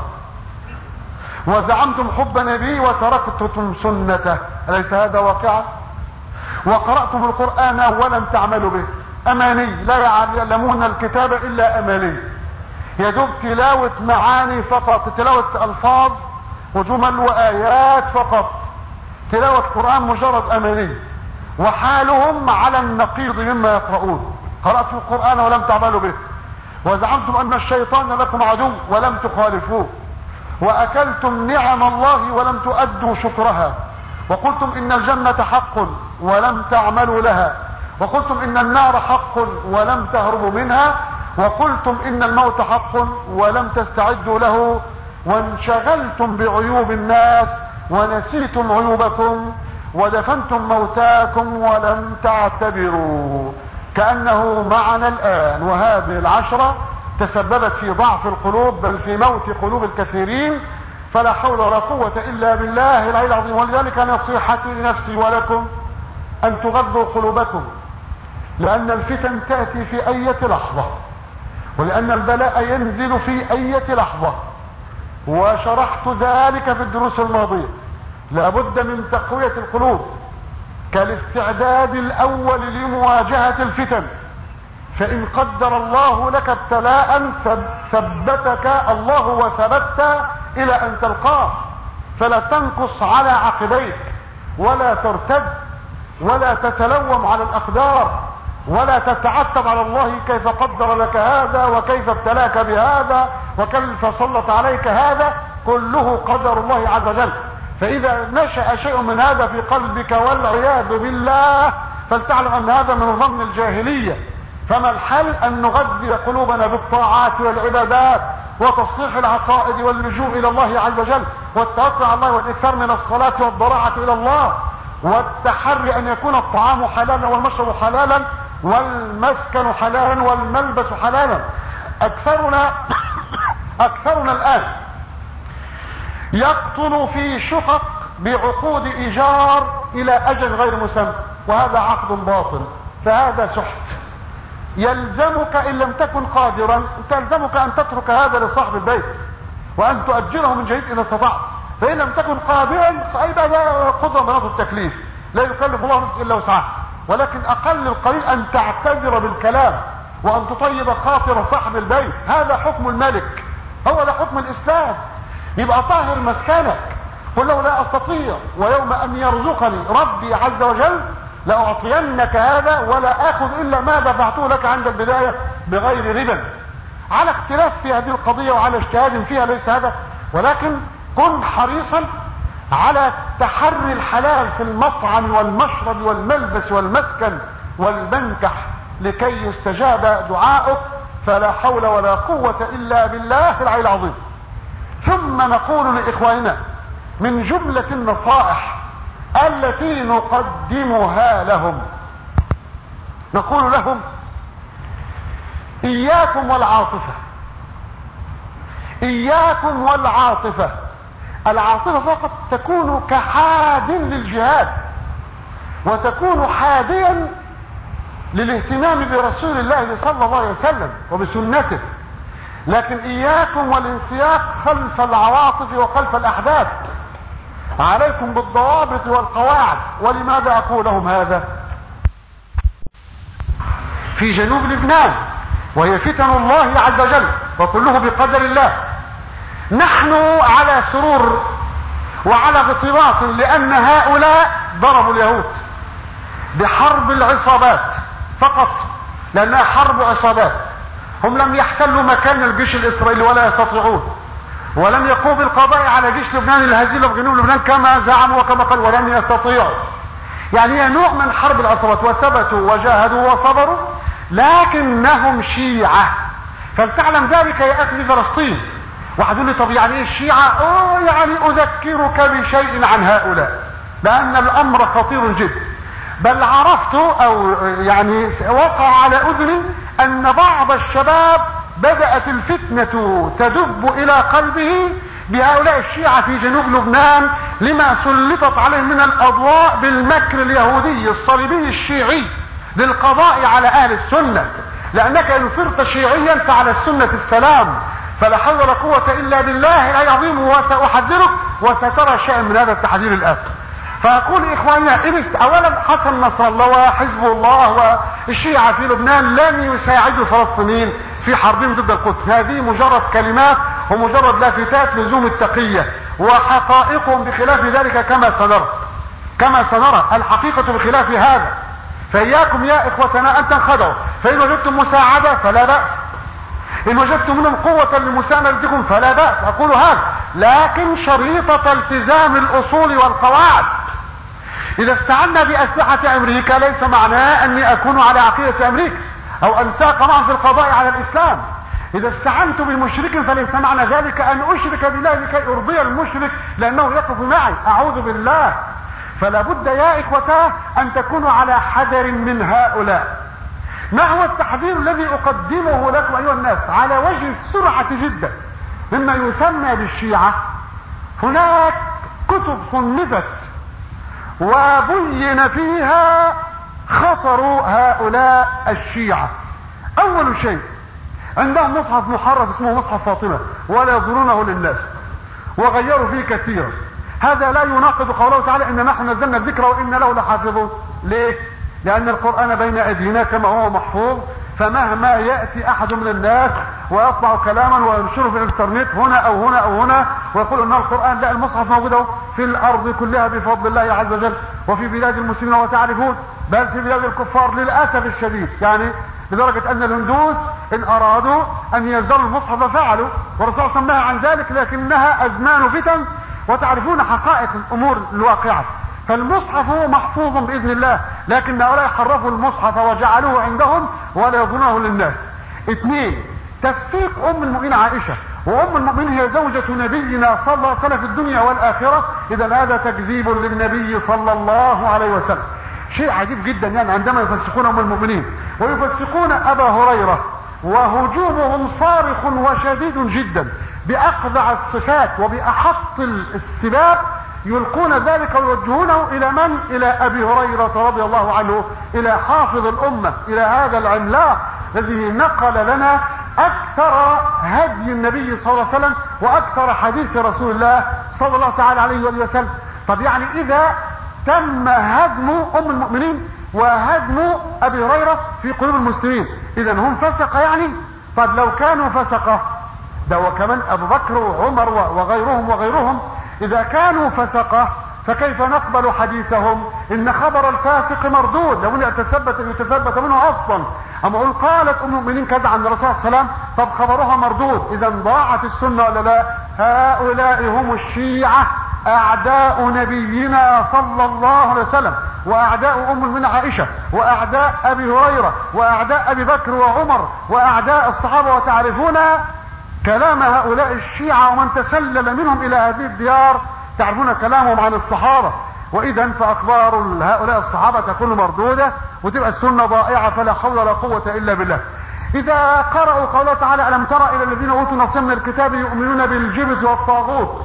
وزعمتم حب نبي وتركتم سنته، أليس هذا واقعا؟ وقرأتم القرآن ولم تعملوا به، أماني، لا يعلمون الكتاب إلا أماني، يدوب تلاوة معاني فقط، تلاوة ألفاظ وجمل وآيات فقط، تلاوة قرآن مجرد أماني، وحالهم على النقيض مما يقرؤون. قرأتم القرآن ولم تعملوا به، وزعمتم أن الشيطان لكم عدو ولم تخالفوه، واكلتم نعم الله ولم تؤدوا شكرها، وقلتم ان الجنة حق ولم تعملوا لها، وقلتم ان النار حق ولم تهربوا منها، وقلتم ان الموت حق ولم تستعدوا له، وانشغلتم بعيوب الناس ونسيتم عيوبكم، ودفنتم موتاكم ولم تعتبروا. كأنه معنا الآن، وهذه العشرة تسببت في ضعف القلوب بل في موت قلوب الكثيرين، فلا حول ولا قوة الا بالله العلي العظيم. ولذلك نصيحتي لنفسي ولكم ان تغضوا قلوبكم، لان الفتن تأتي في اية لحظة، ولان البلاء ينزل في اية لحظة، وشرحت ذلك في الدروس الماضية. لابد من تقوية القلوب كالاستعداد الاول لمواجهة الفتن، فإن قدر الله لك ابتلاء ثبتك الله وثبت إلى أن تلقاه، فلا تنقص على عقبيك، ولا ترتد، ولا تتلوم على الأقدار، ولا تتعتب على الله كيف قدر لك هذا، وكيف ابتلاك بهذا، وكيف سلط عليك هذا، كله قدر الله عز وجل. فإذا نشأ شيء من هذا في قلبك والعياذ بالله فلتعلم أن هذا من ظن الجاهلية. فما الحل؟ ان نغذي قلوبنا بالطاعات والعبادات وتصليح العقائد واللجوء الى الله عز وجل والتوكل على الله والاكثار من الصلاة والضراعة الى الله والتحري ان يكون الطعام حلالا والمشرب حلالا والمسكن حلالا والملبس حلالا. اكثرنا اكثرنا الان يقتل في شقق بعقود ايجار الى اجل غير مسمى، وهذا عقد باطل، فهذا سحت. يلزمك ان لم تكن قادرا تلزمك ان تترك هذا لصاحب البيت وان تؤجله من جديد ان استطعت، فان لم تكن قادرا فايضا لا قدرة مناط التكليف، لا يكلف الله نفسا الا وسعها، ولكن اقل القليل ان تعتذر بالكلام وان تطيب خاطر صاحب البيت. هذا حكم الملك، هو ده حكم الاسلام. يبقى طاهر مسكنك، قل له لا استطيع، ويوم ان يرزقني ربي عز وجل لأعطينك هذا ولا اخذ الا ما دفعته لك عند البداية بغير ربا. على اختلاف في هذه القضية وعلى اجتهاد فيها ليس هذا، ولكن كن حريصا على تحري الحلال في المطعم والمشرب والملبس والمسكن والمنكح لكي يستجاب دعائك، فلا حول ولا قوة الا بالله العلي العظيم. ثم نقول لاخواننا من جملة النصائح التي نقدمها لهم، نقول لهم اياكم والعاطفة، اياكم والعاطفة. العاطفة فقط تكون كحاد للجهاد وتكون حاديا للاهتمام برسول الله صلى الله عليه وسلم وبسنته، لكن اياكم والانسياق خلف العواطف وخلف الاحداث، عليكم بالضوابط والقواعد. ولماذا اقول لهم هذا؟ في جنوب لبنان وهي فتن الله عز وجل وكله بقدر الله، نحن على سرور وعلى اغتباط لان هؤلاء ضربوا اليهود بحرب العصابات فقط، لانها حرب عصابات. هم لم يحتلوا مكان الجيش الاسرائيلي ولا يستطيعون، ولم يقوموا بالقضاء على جيش لبنان الهزيل في جنوب لبنان كما زعموا وكما قالوا، ولم يستطيعوا. يعني هي نوع من حرب العصابات، وثبتوا وجاهدوا وصبروا، لكنهم شيعة. فلتعلم ذلك يا اخي في فلسطين واحد يقول لي طب يعني ايه الشيعة؟ اوه يعني اذكرك بشيء عن هؤلاء، لان الامر خطير جدا. بل عرفت او يعني وقع على اذني ان بعض الشباب بدأت الفتنة تدب الى قلبه بهؤلاء الشيعة في جنوب لبنان، لما سلطت عليهم من الاضواء بالمكر اليهودي الصليبي الشيعي للقضاء على اهل السنة. لانك ان صرت شيعيا فعلى السنة السلام، فلا حول ولا قوة الا بالله العظيم. وسأحذرك وسترى شيئا من هذا التحذير الآن. فأقول إخواننا، أولا حسن نصر الله وحزب الله والشيعة في لبنان لن يساعدوا الفلسطينيين في حربهم ضد القدس. هذه مجرد كلمات ومجرد لافتات لزوم التقية، وحقائقهم بخلاف ذلك كما سنرى كما سنرى الحقيقة بخلاف هذا. فإياكم يا إخوتنا أن تنخدعوا، فإن وجدتم مساعدة فلا بأس، إن وجدتم منهم قوة لمساندتكم فلا بأس. أقول هذا، لكن شريطة التزام الأصول والقواعد. إذا استعنا بأسلحة أمريكا ليس معناه أني أكون على عقيدة أمريكا أو أن ساق معهم في القضاء على الإسلام. إذا استعنت بمشرك فليس معنى ذلك أن أشرك بالله لكي أرضي المشرك لأنه يقف معي، أعوذ بالله. فلا بد يا إخوتاه أن تكونوا على حذر من هؤلاء. ما هو التحذير الذي أقدمه لكم أيها الناس على وجه السرعة جدا مما يسمى بالشيعة؟ هناك كتب صنفت وبين فيها خطر هؤلاء الشيعة. أول شيء عندهم مصحف محرف اسمه مصحف فاطمة ولا يظهرونه للناس، وغيروا فيه كثيرا. هذا لا يناقض قوله تعالى إن نحن نزلنا الذكر وإن له لحافظون. ليه؟ لأن القرآن بين أيدينا كما هو محفوظ، فمهما يأتي أحد من الناس ويطبع كلاما وينشره في الانترنت هنا أو هنا أو هنا ويقول أن القرآن، لا، المصحف موجود في الأرض كلها بفضل الله عز وجل، وفي بلاد المسلمين وتعرفون، بل في بلاد الكفار للأسف الشديد، يعني لدرجة أن الهندوس إن أرادوا أن يصدروا المصحف فعلوا، والرسول سماها عن ذلك، لكنها أزمان فتن وتعرفون حقائق الأمور الواقعة. فالمصحف هو محفوظ بإذن الله، لكن هؤلاء حرفوا المصحف وجعلوه عندهم ولا يظنونه للناس. اثنين، تفسيق أم المؤمنين عائشة، وأم المؤمنين هي زوجة نبينا صلى الله عليه وسلم في الدنيا والآخرة. إذا هذا تكذيب للنبي صلى الله عليه وسلم، شيء عجيب جدا. يعني عندما يفسقون أم المؤمنين ويفسقون أبا هريرة، وهجومهم صارخ وشديد جدا بأقذع الصفات وبأحط السباب، يلقون ذلك ويوجهونه إلى من؟ إلى أبي هريرة رضي الله عنه، إلى حافظ الأمة، إلى هذا العملاق الذي نقل لنا أكثر هدي النبي صلى الله عليه وسلم وأكثر حديث رسول الله صلى الله تعالى عليه وآله وسلم. طب يعني إذا تم هدم أم المؤمنين وهدم أبي هريرة في قلوب المسلمين، إذا هم فسقة يعني؟ طب لو كانوا فسقة، ده وكمان أبو بكر وعمر وغيرهم وغيرهم، إذا كانوا فسقة فكيف نقبل حديثهم؟ إن خبر الفاسق مردود، لو يتثبت يتثبت منه أصلا. أما أقول قالت أم المؤمنين كذا عن الرسول صلى الله عليه وسلم، طب خبرها مردود، إذا ضاعت السنة ولا لا؟ هؤلاء هم الشيعة، أعداء نبينا صلى الله عليه وسلم، وأعداء أم المؤمنين عائشة، وأعداء أبي هريرة، وأعداء أبي بكر وعمر، وأعداء الصحابة. وتعرفون كلام هؤلاء الشيعة ومن تسلل منهم إلى هذه الديار، تعرفون كلامهم عن الصحابة. وإذا فأخبار هؤلاء الصحابة تكون مردودة وتبقى السنة ضائعة، فلا حول ولا قوة إلا بالله. إذا قرأوا قوله تعالى ألم ترى إلى الذين أوتوا نصيبا من الكتاب يؤمنون بالجبت والطاغوت،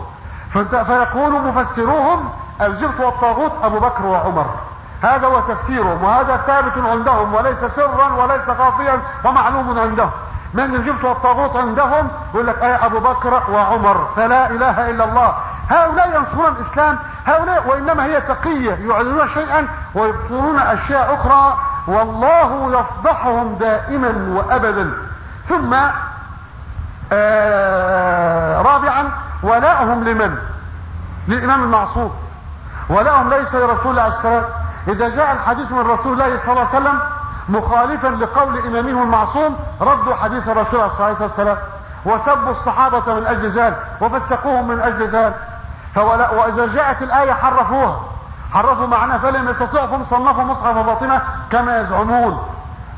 فيقول مفسروهم الجبت والطاغوت أبو بكر وعمر، هذا هو تفسيرهم، وهذا ثابت عندهم وليس سرا وليس خافيا ومعلوم عندهم. من الجبت والطاغوت عندهم يقول لك ايه أبو بكر وعمر، فلا إله إلا الله. هؤلاء ينصرون الإسلام، هؤلاء وإنما هي تقية، يعلنون شيئا ويبطلون أشياء أخرى، والله يفضحهم دائما وأبدا. ثم آه رابعا، ولاءهم لمن؟ للإمام المعصوم، ولاءهم ليس لرسول الله عليه السلام. إذا جاء الحديث من رسول الله صلى الله عليه وسلم مخالفا لقول إمامهم المعصوم، ردوا حديث رسول الله صلى الله عليه وسلم وسبوا الصحابة من أجل ذلك وفسقوهم من أجل ذلك. فولا وإذا جاءت الآية حرفوها، حرفوا معناها، فلم يستطيعوا فهم صنفوا مصحف فاطمة كما يزعمون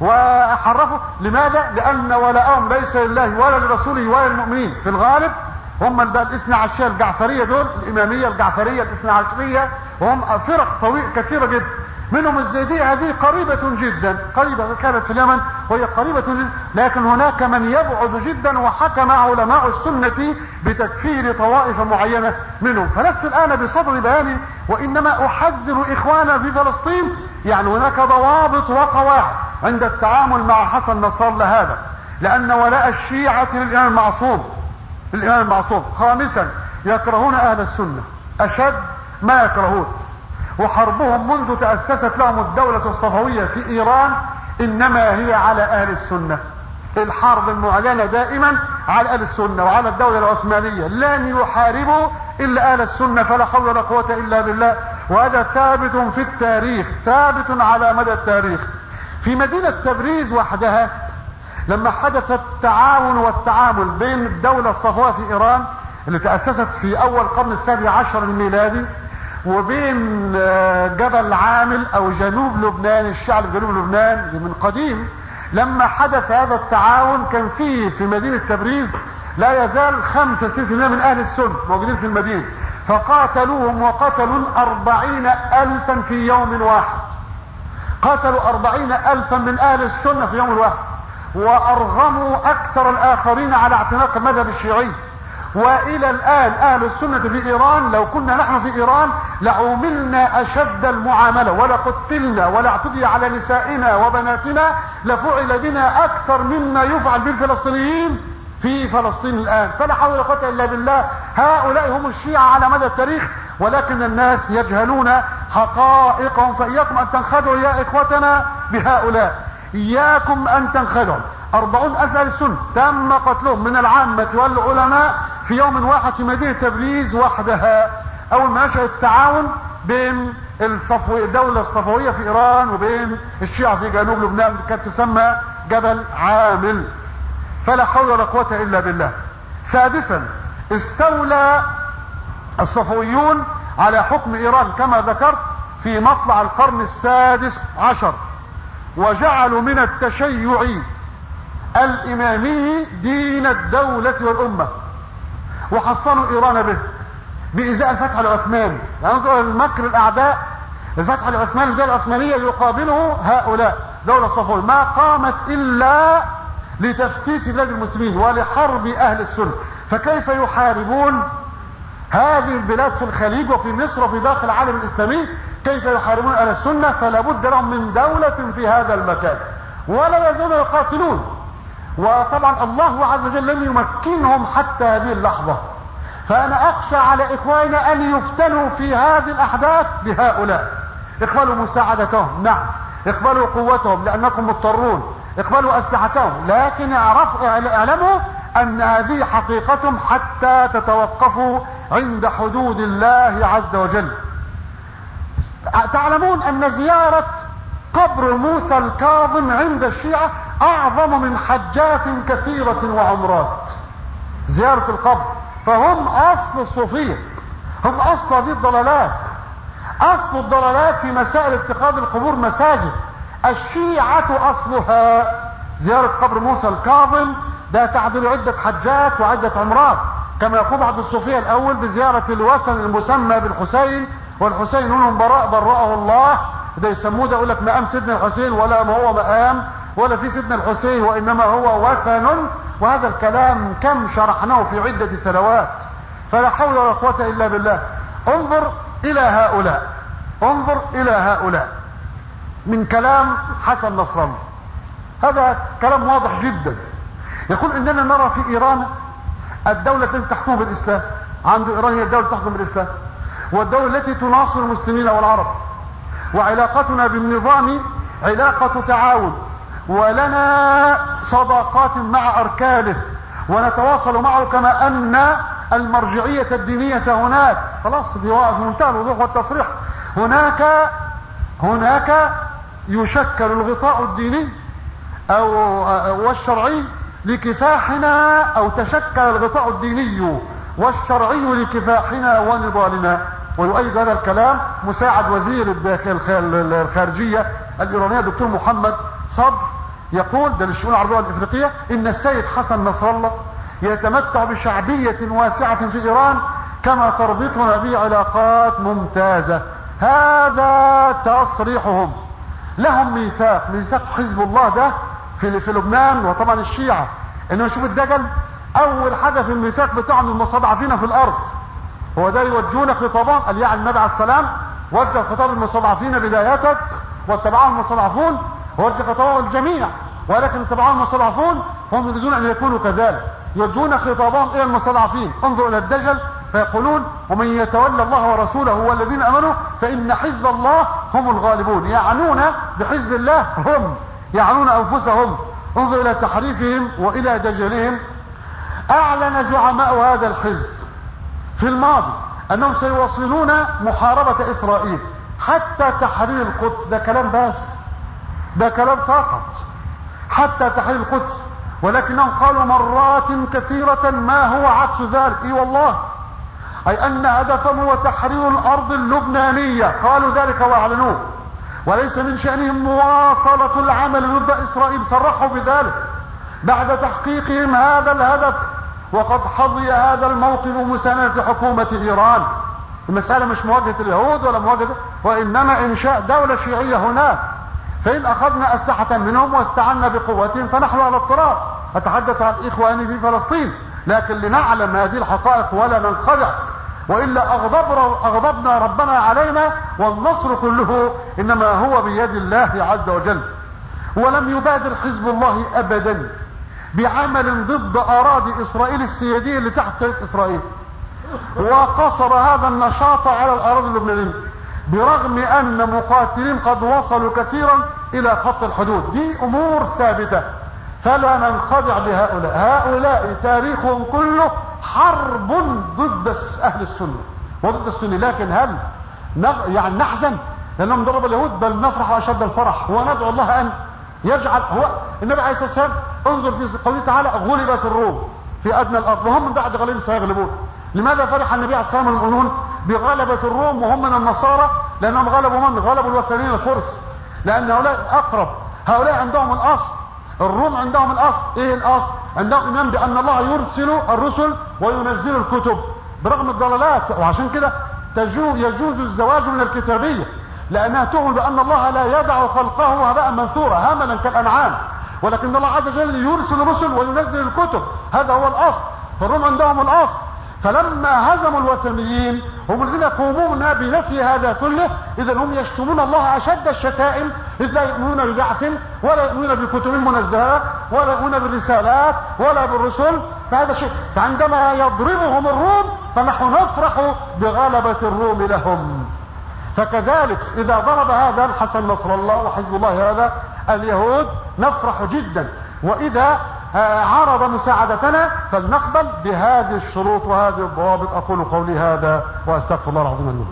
وحرفوا. لماذا؟ لأن ولاءهم ليس لله ولا لرسوله ولا للمؤمنين في الغالب، هم بقى الاثنى عشرية الجعفرية دول، الامامية الجعفرية الاثنى عشرية، وهم فرق طويل كثيرة جدا. منهم الزيدية، هذه قريبة جدا، قريبة كانت في اليمن وهي قريبة جدا، لكن هناك من يبعد جدا، وحكم علماء السنة بتكفير طوائف معينة منهم. فلست الآن بصدد بياني، وإنما أحذر إخوانا في فلسطين. يعني هناك ضوابط وقواعد عند التعامل مع حسن نصر الله هذا، لأن ولاء الشيعة للإمام المعصوم، الإمام المعصوم. خامسا، يكرهون أهل السنة أشد ما يكرهون، وحربهم منذ تأسست لهم الدولة الصفوية في إيران إنما هي على أهل السنة. الحرب المعلنة دائما على أهل السنة وعلى الدولة العثمانية، لن يحاربوا إلا أهل السنة، فلا حول ولا قوة إلا بالله. وهذا ثابت في التاريخ، ثابت على مدى التاريخ. في مدينة تبريز وحدها لما حدث التعاون والتعامل بين الدولة الصفوية في إيران اللي تأسست في أول قرن السابع عشر الميلادي، وبين جبل عامل او جنوب لبنان، الشعب في جنوب لبنان من قديم، لما حدث هذا التعاون كان فيه في مدينة تبريز لا يزال خمسة وستين بالمئة من اهل السنة موجودين في المدينة، فقاتلوهم وقتلوا أربعين الفا في يوم واحد. قاتلوا أربعين الفا من اهل السنة في يوم واحد، وارغموا اكثر الاخرين على اعتناق المذهب الشيعي. والى الان اهل السنة في ايران، لو كنا نحن في ايران لعوملنا اشد المعاملة، ولا قتلنا ولا اعتدي على نسائنا وبناتنا، لفعل بنا اكثر مما يفعل بالفلسطينيين في فلسطين الان. فلا حول ولا قوة الا بالله. هؤلاء هم الشيعة على مدى التاريخ، ولكن الناس يجهلون حقائقهم. فاياكم ان تنخدعوا يا اخوتنا بهؤلاء، اياكم ان تنخدعوا. أربعون ألف أهل السنة تم قتلهم من العامة والعلماء في يوم واحد في مدينة تبريز وحدها، أول ما نشأ التعاون بين الصفوية الدولة الصفوية في إيران وبين الشيعة في جنوب لبنان، كانت تسمى جبل عامل. فلا حول ولا قوة إلا بالله. سادسا، استولى الصفويون على حكم إيران كما ذكرت في مطلع القرن السادس عشر، وجعلوا من التشيع الامامي دين الدولة والامة، وحصنوا ايران به بازاء الفتح العثماني. يعني المكر الاعداء، الفتح العثماني الدولة العثمانية يقابله هؤلاء دولة صفوية ما قامت الا لتفتيت بلاد المسلمين ولحرب اهل السنة. فكيف يحاربون هذه البلاد في الخليج وفي مصر وفي باقي العالم الاسلامي؟ كيف يحاربون اهل السنة؟ فلا بد لهم من دولة في هذا المكان، ولا يزالون يقاتلون. وطبعا الله عز وجل لم يمكنهم حتى هذه اللحظة. فانا اخشى على اخواننا ان يفتنوا في هذه الاحداث بهؤلاء. اقبلوا مساعدتهم، نعم، اقبلوا قوتهم لانكم مضطرون، اقبلوا اسلحتهم، لكن اعرفوا اعلموا ان هذه حقيقتهم حتى تتوقفوا عند حدود الله عز وجل. تعلمون ان زيارة قبر موسى الكاظم عند الشيعة اعظم من حجات كثيرة وعمرات. زيارة القبر، فهم اصل الصوفية، هم اصل هذه الضلالات. اصل الضلالات في مسائل اتخاذ القبور مساجد. الشيعة اصلها زيارة قبر موسى الكاظم، ده تعدل عدة حجات وعدة عمرات، كما يقول بعض الصوفية الاول بزيارة الوثن المسمى بالحسين، والحسين منهم براء برأه الله، ده يسموه، ده يقول لك مقام سيدنا الحسين، ولا ما هو مقام ولا في سيدنا الحسين، وانما هو وثن. وهذا الكلام كم شرحناه في عدة سنوات. فلا حول ولا قوة الا بالله. انظر الى هؤلاء، انظر الى هؤلاء من كلام حسن نصر الله. هذا كلام واضح جدا. يقول اننا نرى في ايران الدولة التي تحكم بالاسلام. عند ايران هي الدولة تحكم بالاسلام، والدولة التي تناصر المسلمين والعرب، وعلاقتنا بالنظام علاقة تعاون، ولنا صداقات مع اركانه، ونتواصل معه، كما ان المرجعية الدينية هناك خلاص دي في منتهى الوضوح والتصريح. هناك هناك يشكل الغطاء الديني او والشرعي لكفاحنا، او تشكل الغطاء الديني والشرعي لكفاحنا ونضالنا. ويؤيد هذا الكلام مساعد وزير الخارجية الإيرانية دكتور محمد صدر، يقول ده للشؤون العربية والإفريقية إن السيد حسن نصر الله يتمتع بشعبية واسعة في إيران كما تربطنا به علاقات ممتازة. هذا تصريحهم. لهم ميثاق، ميثاق حزب الله ده في في لبنان، وطبعا الشيعة انه يشوف الدجل اول حاجة في الميثاق بتاعهم المستضعفين في الارض. هو ده يوجهون خطابا، قال يعني النبي عليه السلام وجه خطاب المستضعفين بدايتك واتبعهم المستضعفون، ووجه خطابه الجميع ولكن اتبعهم المستضعفون هم يريدون ان يكونوا كذلك، يوجهون خطابهم الى المستضعفين. انظروا الى الدجل فيقولون ومن يتولى الله ورسوله والذين امنوا فان حزب الله هم الغالبون. يعنون بحزب الله هم، يعنون انفسهم. انظر الى تحريفهم والى دجلهم. اعلن زعماء هذا الحزب في الماضي انهم سيواصلون محاربة اسرائيل حتى تحرير القدس. ده كلام بس، ده كلام فقط، حتى تحرير القدس. ولكنهم قالوا مرات كثيرة ما هو عكس ذلك. اي والله، اي ان هدفهم هو تحرير الارض اللبنانية، قالوا ذلك واعلنوه، وليس من شأنهم مواصلة العمل ضد اسرائيل. صرحوا بذلك بعد تحقيقهم هذا الهدف، وقد حظي هذا الموقف مساندة حكومة ايران. المسألة مش مواجهة اليهود ولا مواجهة، وانما انشاء دولة شيعية هناك. فإن أخذنا أسلحة منهم واستعنا بقوتهم فنحن على اضطراب. أتحدث عن إخواني في فلسطين، لكن لنعلم هذه الحقائق ولا ننخدع، وإلا أغضب أغضبنا ربنا علينا، والنصر كله إنما هو بيد الله عز وجل. ولم يبادر حزب الله أبدا بعمل ضد أراضي إسرائيل السيادية اللي تحت سيادة إسرائيل، وقصر هذا النشاط على الأراضي اللبنانية، برغم ان مقاتلين قد وصلوا كثيرا الى خط الحدود. دي امور ثابتة فلا ننخدع بهؤلاء. هؤلاء تاريخهم كله حرب ضد اهل السنة وضد السنة. لكن هل نغ... يعني نحزن لانهم ضربوا اليهود؟ بل نفرح اشد الفرح وندعو الله ان يجعل. هو النبي عليه الصلاة والسلام انظر في قوله تعالى غلبت الروم في ادنى الارض وهم من بعد غلبهم سيغلبون. لماذا فرح النبي عليه الصلاة والسلام المؤمنون بغلبة الروم وهم من النصارى؟ لانهم غلبوا من؟ غلبوا الوثنيين الفرس، لان هؤلاء اقرب. هؤلاء عندهم الاصل، الروم عندهم الاصل. ايه الاصل؟ عندهم ايمان بان الله يرسل الرسل وينزل الكتب برغم الضلالات. وعشان كده يجوز الزواج من الكتابية، لانها تؤمن بان الله لا يدع خلقه هباء منثورا هملا كالانعام، ولكن الله عز وجل يرسل الرسل وينزل الكتب. هذا هو الاصل. فالروم عندهم الاصل. فلما هزموا الوثنيين هم الذين يقومون بنفي هذا كله. اذا هم يشتمون الله اشد الشتائم، اذ لا يؤمنون ببعث ولا يؤمنون بكتب منزهه ولا يؤمنون بالرسالات ولا بالرسل. فهذا شيء. فعندما يضربهم الروم فنحن نفرح بغلبة الروم لهم. فكذلك اذا ضرب هذا الحسن نصر الله وحزب الله هذا اليهود نفرح جدا، واذا عرض مساعدتنا فلنقبل بهذه الشروط وهذه الضوابط. اقول قولي هذا واستغفر الله العظيم لي.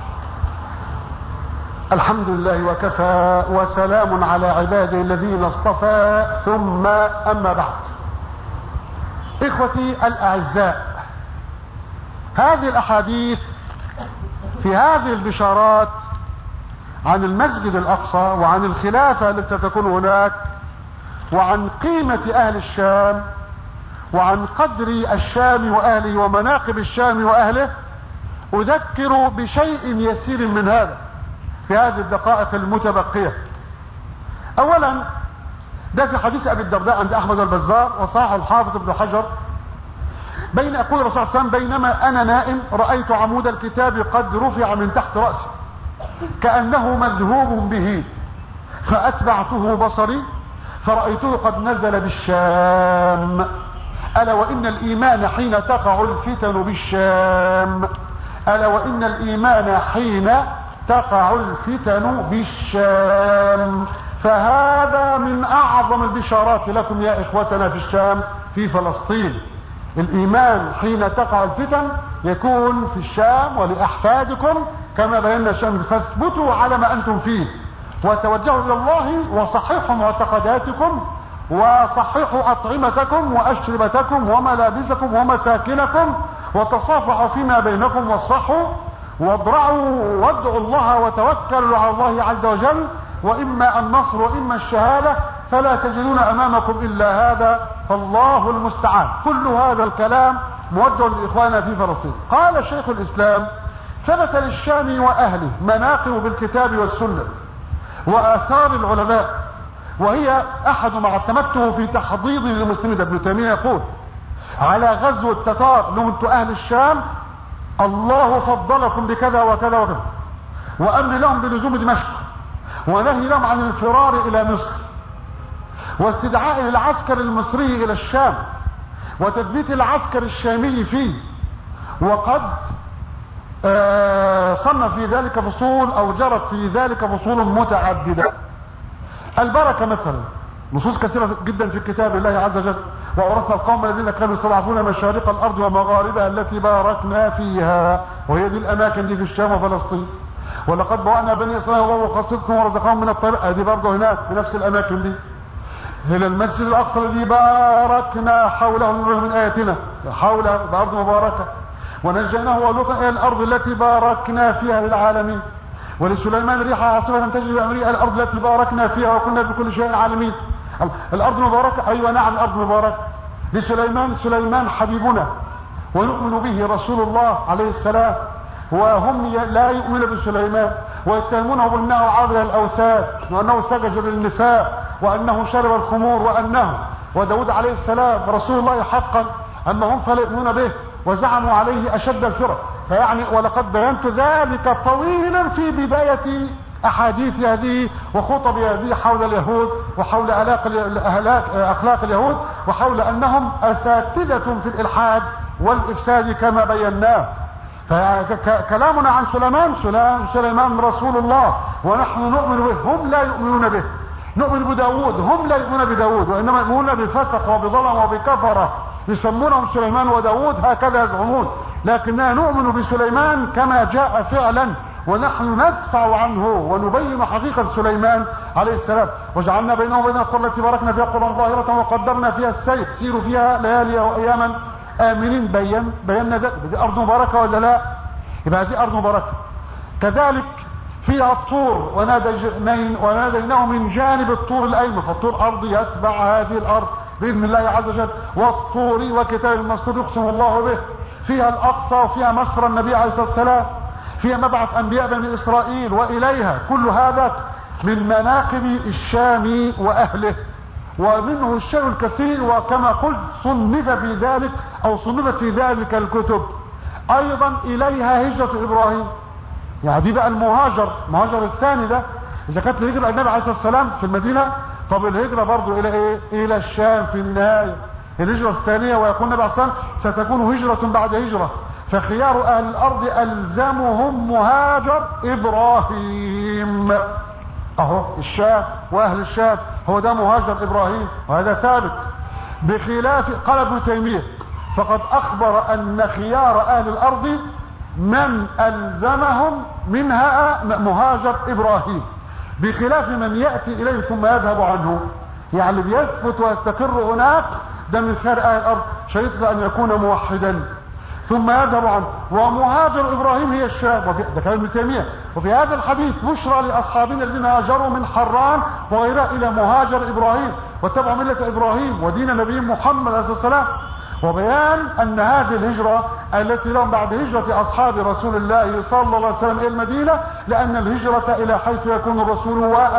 الحمد لله وكفى وسلام على عباده الذين اصطفى، ثم اما بعد. اخوتي الاعزاء، هذه الاحاديث في هذه البشارات عن المسجد الاقصى وعن الخلافة التي ستكون هناك وعن قيمة اهل الشام وعن قدر الشام واهله ومناقب الشام واهله، اذكر بشيء يسير من هذا في هذه الدقائق المتبقية. اولا، ده في حديث ابي الدرداء عند احمد البزار وصححه الحافظ ابن حجر. بين يقول الرسول صلى الله عليه وسلم بينما انا نائم رأيت عمود الكتاب قد رفع من تحت رأسي كأنه مذهوب به، فاتبعته بصري فرأيته قد نزل بالشام. ألا وإن الإيمان حين تقع الفتن بالشام، ألا وإن الإيمان حين تقع الفتن بالشام. فهذا من أعظم البشارات لكم يا إخوتنا في الشام في فلسطين. الإيمان حين تقع الفتن يكون في الشام ولأحفادكم كما بينا الشام. فاثبتوا على ما أنتم فيه وتوجهوا الى الله وصححوا معتقداتكم وصححوا اطعمتكم واشربتكم وملابسكم ومساكنكم وتصافحوا فيما بينكم واصفحوا واضرعوا وادعوا الله وتوكلوا على الله عز وجل وإما النصر وإما الشهادة، فلا تجدون أمامكم إلا هذا، فالله المستعان. كل هذا الكلام موجه لإخواننا في فلسطين. قال شيخ الإسلام: ثبت للشام وأهله مناقب بالكتاب والسنة وآثار العلماء، وهي أحد ما اعتمدته في تحضيض للمسلمين. ابن تيمية يقول على غزو التتار لهم انتم أهل الشام الله فضلكم بكذا وكذا وكذا، وأمر لهم بلزوم دمشق، ونهي لهم عن الفرار إلى مصر، واستدعاء العسكر المصري إلى الشام، وتثبيت العسكر الشامي فيه. وقد آه صنف في ذلك فصول أو جرت في ذلك فصول متعددة. البركة مثلا، نصوص كثيرة جدا في كتاب الله عز وجل: وأورثنا القوم الذين كانوا يستضعفون مشارق الأرض ومغاربها التي باركنا فيها، وهي دي الأماكن دي في الشام وفلسطين. ولقد بوأنا بني إسرائيل وقصدكم ورزقهم من الطيبات، دي برضه هناك في نفس الأماكن دي. إلى المسجد الأقصى الذي باركنا حوله من آياتنا، حول بأرض مباركة. ونجيناه ولوطا إلى الأرض التي باركنا فيها للعالمين. ولسليمان ريح عاصفة تجري بأمره الأرض التي باركنا فيها وكنا بكل شيء عالمين. الأرض مباركة، أيوة نعم الأرض مباركة. لسليمان، سليمان حبيبنا ونؤمن به رسول الله عليه السلام، وهم لا يؤمنون بسليمان ويتهمونه بأنه عابد الأوثان، وأنه سجد للنساء، وأنه شرب الخمور، وأنه وداود عليه السلام رسول الله حقا، أما هم فلا يؤمنون به وزعموا عليه أشد الفرق. فيعني ولقد بينت ذلك طويلا في بداية أحاديث هذه وخطب هذه حول اليهود وحول أخلاق اليهود، وحول أنهم أساتذة في الإلحاد والإفساد كما بيناه. فكلامنا عن سليمان، سليمان رسول الله ونحن نؤمن به، هم لا يؤمنون به. نؤمن بداود، هم لا يؤمنون بداود، وإنما يؤمنون بفسق وبظلم وبكفرة يسمونهم سليمان وداود، هكذا يزعمون. لكننا نؤمن بسليمان كما جاء فعلا، ونحن ندفع عنه ونبين حقيقة سليمان عليه السلام. وجعلنا بينه وبين القرى التي باركنا فيها قرى ظاهرة وقدرنا فيها السير سيروا فيها ليالي وأياما آمنين. بين بينا ذلك. دي أرض مباركة ولا لا؟ يبقى هذه أرض مباركة. كذلك فيها الطور، وناديناه من جانب الطور الأيمن، فالطور أرض يتبع هذه الأرض بإذن الله عز وجل. والطور وكتاب المسطور يقسم الله به. فيها الأقصى، وفيها مصر النبي عليه الصلاة والسلام، فيها مبعث أنبياء بني إسرائيل وإليها. كل هذا من مناقب الشام وأهله، ومنه الشيء الكثير. وكما قلت صنف في ذلك أو صنفت في ذلك الكتب. أيضا إليها هجرة إبراهيم، يعني دي بقى المهاجر، المهاجر الثاني ده. إذا كانت الهجرة النبي عليه الصلاة والسلام في المدينة، طب الهجرة برضو إلى إيه؟ إلى الشام في النهاية، الهجرة الثانية. ويقول النبي عليه الصلاة والسلام ستكون هجرة بعد هجرة، فخيار أهل الأرض ألزمهم مهاجر إبراهيم. أهو الشام وأهل الشام هو ده مهاجر إبراهيم، وهذا ثابت. بخلاف قال ابن تيمية فقد أخبر أن خيار أهل الأرض من ألزمهم منها مهاجر إبراهيم، بخلاف من يأتي إليه ثم يذهب عنه. يعني اللي بيثبت ويستقر هناك ده من خيار أهل الأرض، شريط أن يكون موحدا ثم يذهب عنه. ومهاجر إبراهيم هي الشام، وفي ده كلام ابن تيمية. وفي هذا الحديث بشرى لأصحابنا الذين هاجروا من حران وغيرها إلى مهاجر إبراهيم واتبعوا ملة إبراهيم ودين نبي محمد عليه الصلاة والسلام، وبيان أن هذه الهجرة التي لهم بعد هجرة أصحاب رسول الله صلى الله عليه وسلم إلى المدينة، لأن الهجرة إلى حيث يكون الرسول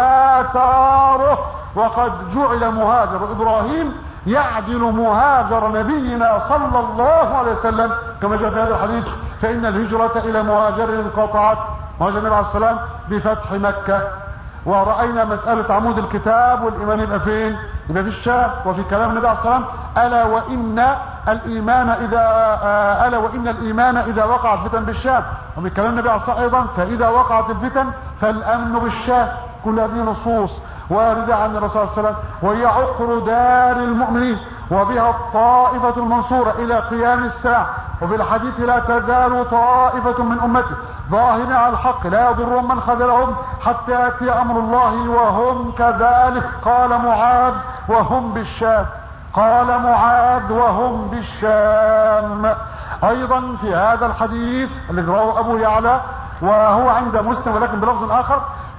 وآثاره. وقد جعل مهاجر إبراهيم يعدل مهاجر نبينا صلى الله عليه وسلم كما جاء في هذا الحديث: فإن الهجرة إلى مهاجر انقطعت، مهاجر النبي عليه السلام بفتح مكة. ورأينا مسألة عمود الكتاب والإيمان يبقى فين؟ يبقى في الشام. وفي كلام النبي عليه السلام: ألا وإن الإيمان إذا ألا وإن الإيمان إذا وقعت فتن بالشام. وفي كلام النبي عليه السلام أيضا: فإذا وقعت الفتن فالأمن بالشام. كل هذه نصوص واردة عن الرسول صلى الله عليه وسلم، وهي عقر دار المؤمنين، وبها الطائفة المنصورة إلى قيام الساعة. وفي الحديث: لا تزال طائفة من أمتي ظاهرين على الحق لا يضرهم من خذلهم حتى يأتي أمر الله وهم كذلك. قال معاذ: وهم بالشام. قال معاذ: وهم بالشام. أيضا في هذا الحديث الذي رواه أبو يعلى وهو عند مسلم ولكن بلفظ آخر: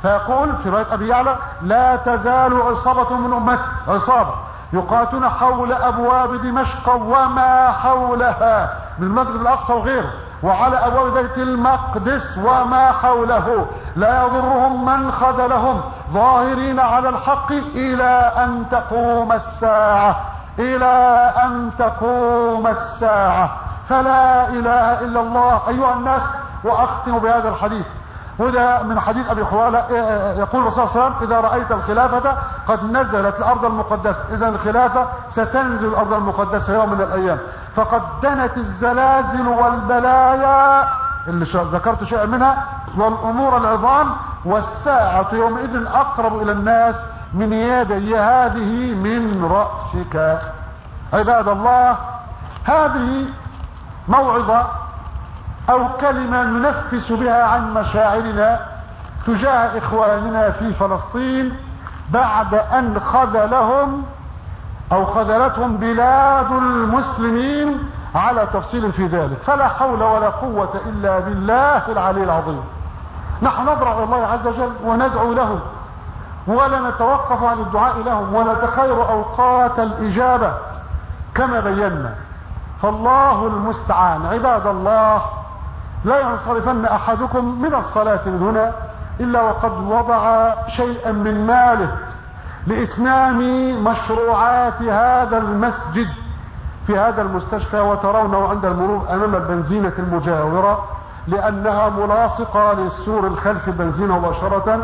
فيقول في رواية أبي يعلى: لا تزال عصابة من أمتي، عصابة يقاتلون حول أبواب دمشق وما حولها من المسجد الأقصى وغيره، وعلى أبواب بيت المقدس وما حوله، لا يضرهم من خذلهم، ظاهرين على الحق إلى أن تقوم الساعة، إلى أن تقوم الساعة. فلا إله إلا الله أيها الناس. وأختم بهذا الحديث، وده من حديث أبي حوالة، يقول الرسول صلى الله عليه وسلم: إذا رأيت الخلافة قد نزلت الأرض المقدسة، إذا الخلافة ستنزل الأرض المقدسة يوم من الأيام، فقد دنت الزلازل والبلايا اللي ذكرت شيئا منها والأمور العظام، والساعة يومئذ أقرب إلى الناس من يدي هذه من رأسك. عباد الله، هذه موعظة أو كلمة ننفس بها عن مشاعرنا تجاه إخواننا في فلسطين بعد أن خذلهم أو خذلتهم بلاد المسلمين، على تفصيل في ذلك. فلا حول ولا قوة إلا بالله العلي العظيم. نحن نضرع إلى الله عز وجل وندعو له، ولا نتوقف عن الدعاء لهم، ونتخير أوقات الإجابة كما بينا، فالله المستعان. عباد الله، لا ينصرفن أحدكم من الصلاة من هنا إلا وقد وضع شيئا من ماله لإتمام مشروعات هذا المسجد في هذا المستشفى، وترونه عند المرور أمام البنزينة المجاورة، لأنها ملاصقة للسور الخلفي بنزينة مباشرة،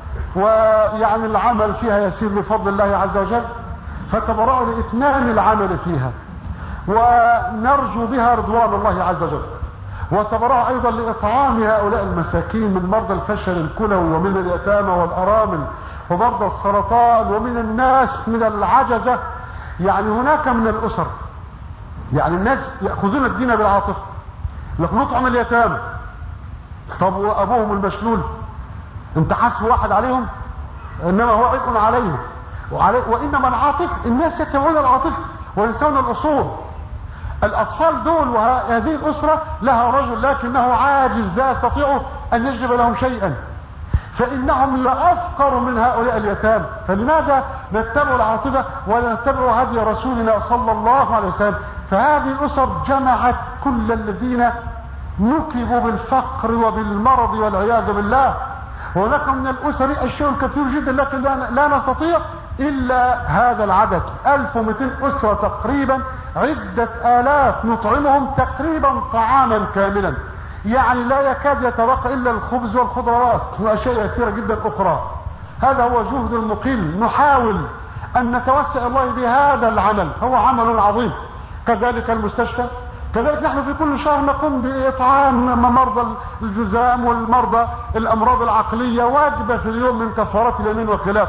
ويعني العمل فيها يسير بفضل الله عز وجل، فتبرعوا لإتمام العمل فيها ونرجو بها رضوان الله عز وجل. وتبرعوا أيضا لإطعام هؤلاء المساكين من مرضى الفشل الكلوي ومن اليتامى والأرامل ومرضى السرطان ومن الناس من العجزة. يعني هناك من الأسر، يعني الناس يأخذون الدين بالعاطفة، لكن نطعم اليتامى. طب وأبوهم المشلول انت حاسب واحد عليهم؟ إنما هو عبء عليهم. وعلي وإنما العاطفة، الناس يتبعون العاطفة وينسون الأصول. الأطفال دول وهذه الأسرة لها رجل لكنه عاجز لا يستطيع أن يجلب لهم شيئا، فإنهم لأفقر من هؤلاء اليتامى. فلماذا نتبع العاطفة ولا نتبع هدي رسولنا صلى الله عليه وسلم؟ فهذه الأسر جمعت كل الذين نكبوا بالفقر وبالمرض والعياذ بالله. هناك من الأسر أشياء كثير جدا، لكن لا نستطيع إلا هذا العدد، ألف ومئتين أسرة تقريبا، عدة آلاف نطعمهم تقريبا طعاما كاملا، يعني لا يكاد يتبقى إلا الخبز والخضروات وأشياء كثيرة جدا أخرى. هذا هو جهد المقيم، نحاول أن نتوسع الله بهذا العمل، هو عمل عظيم. كذلك المستشفى، كذلك نحن في كل شهر نقوم بإطعام مرضى الجذام والمرضى الأمراض العقلية وجبة في اليوم من كفارات اليمين والخلاف،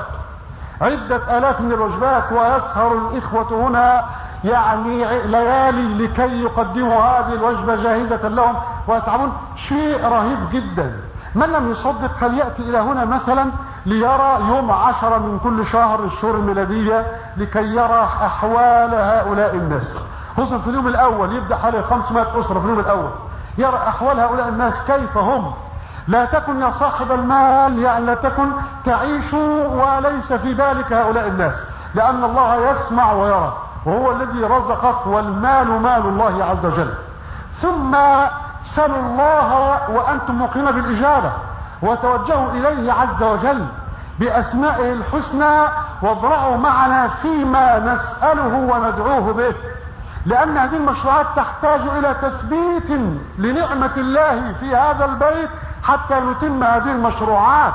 عدة آلاف من الوجبات. ويسهر الإخوة هنا يعني ليالي لكي يقدموا هذه الوجبة جاهزة لهم ويتعاملون. شيء رهيب جدا. من لم يصدق فليأتي إلى هنا مثلا ليرى يوم عشرة من كل شهر الشهور الميلادية لكي يرى أحوال هؤلاء الناس، خصوصا في اليوم الأول يبدأ حوالي خمسمائة أسرة في اليوم الأول، يرى أحوال هؤلاء الناس كيف هم. لا تكن يا صاحب المال، يعني لا تكن تعيش وليس في بالك هؤلاء الناس، لأن الله يسمع ويرى، وهو الذي رزقك، والمال مال الله عز وجل. ثم سلوا الله وأنتم موقنون بالإجابة، وتوجهوا إليه عز وجل بأسمائه الحسنى، واضرعوا معنا فيما نسأله وندعوه به، لأن هذه المشروعات تحتاج إلى تثبيت لنعمة الله في هذا البيت حتى نتم هذه المشروعات.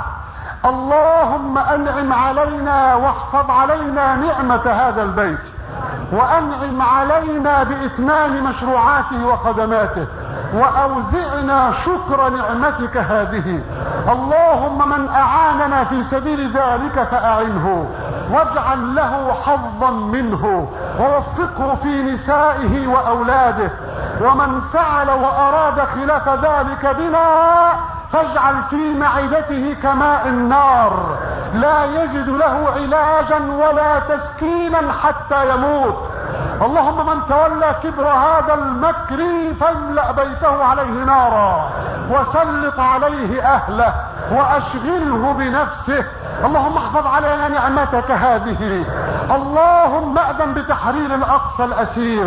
اللهم أنعم علينا واحفظ علينا نعمة هذا البيت، وأنعم علينا بإتمام مشروعاته وخدماته، وأوزعنا شكر نعمتك هذه. اللهم من أعاننا في سبيل ذلك فأعنه، واجعل له حظا منه، ووفقه في نسائه وأولاده. ومن فعل وأراد خلاف ذلك بنا فاجعل في معدته كماء النار، لا يجد له علاجا ولا تسكينا حتى يموت. اللهم من تولى كبر هذا المكر فاملأ بيته عليه نارا، وسلط عليه أهله، واشغله بنفسه. اللهم احفظ علينا نعمتك هذه. اللهم أذن بتحرير الأقصى الأسير.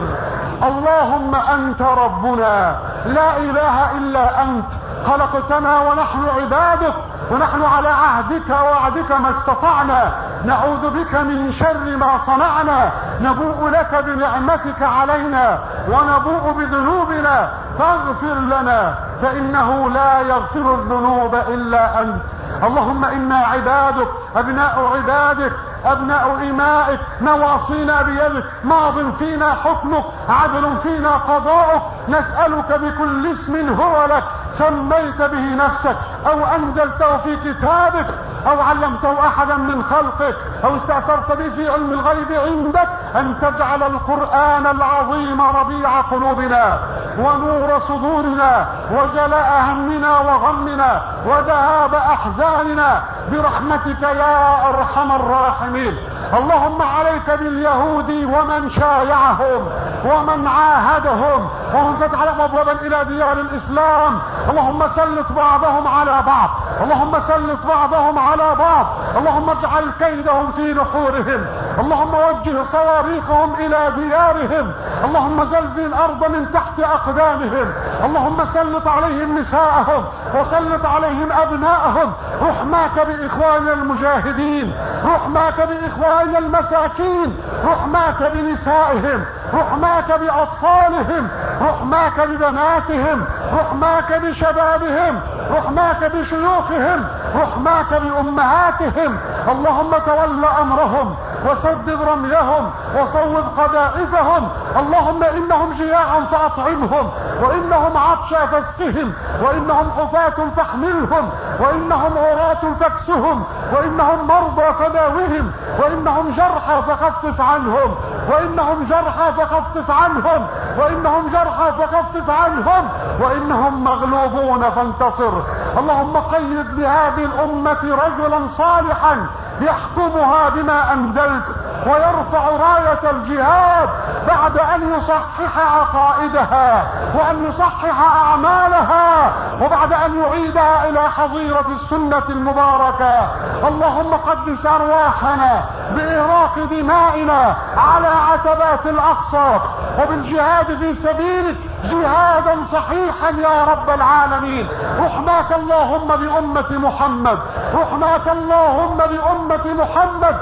اللهم أنت ربنا لا إله إلا أنت، خلقتنا ونحن عبادك، ونحن على عهدك ووعدك ما استطعنا، نعوذ بك من شر ما صنعنا، نبوء لك بنعمتك علينا ونبوء بذنوبنا، فاغفر لنا فإنه لا يغفر الذنوب إلا أنت. اللهم إنا عبادك، أبناء عبادك، أبناء إمائك، نواصينا بيدك، ماض فينا حكمك، عدل فينا قضاؤك، نسألك بكل اسم هو لك سميت به نفسك أو أنزلته في كتابك أو علمته أحدا من خلقك أو استأثرت به في علم الغيب عندك، أن تجعل القرآن العظيم ربيع قلوبنا ونور صدورنا وجلاء همنا وغمنا وذهاب أحزاننا برحمتك يا أرحم الراحمين. اللهم عليك باليهود ومن شايعهم ومن عاهدهم ومن فتح لهم أبوابا إلى ديار الإسلام. اللهم سلط بعضهم على بعض، اللهم سلط بعضهم على بعض، اللهم اجعل كيدهم في نحورهم، اللهم وجه صواريخهم إلى ديارهم، اللهم زلزل الأرض من تحت أقدامهم، اللهم سلط عليهم نساءهم وسلط عليهم أبناءهم. رحماك بإخواننا المجاهدين، رحماك بإخواننا المساكين، رحماك بنسائهم، رحماك بأطفالهم، رحماك ببناتهم، رحماك بشبابهم، رحماك بشيوخهم، رحماك بأمهاتهم. اللهم تول أمرهم وسدد رميهم وصوب قذائفهم. اللهم إنهم جياع فأطعمهم، وإنهم عطشى فاسقهم، وإنهم حفاة فاحملهم، وإنهم عراة فاكسهم، وإنهم مرضى فداوهم، وإنهم جرحى فخفف عنهم، وإنهم جرحى فخفف عنهم، وإنهم جرحى فخفف عنهم، وإنهم مغلوبون فانتصر. اللهم قيد لهذه الأمة رجلا صالحا يحكمها بما أنزلت ويرفع راية الجهاد بعد أن يصحح عقائدها وأن يصحح أعمالها وبعد أن يعيدها إلى حظيرة السنة المباركة. اللهم قدس أرواحنا بإراق دمائنا على عتبات الأقصى وبالجهاد في سبيلك جهادا صحيحا يا رب العالمين. رحماك اللهم بأمة محمد، رحماك اللهم بأمة محمد.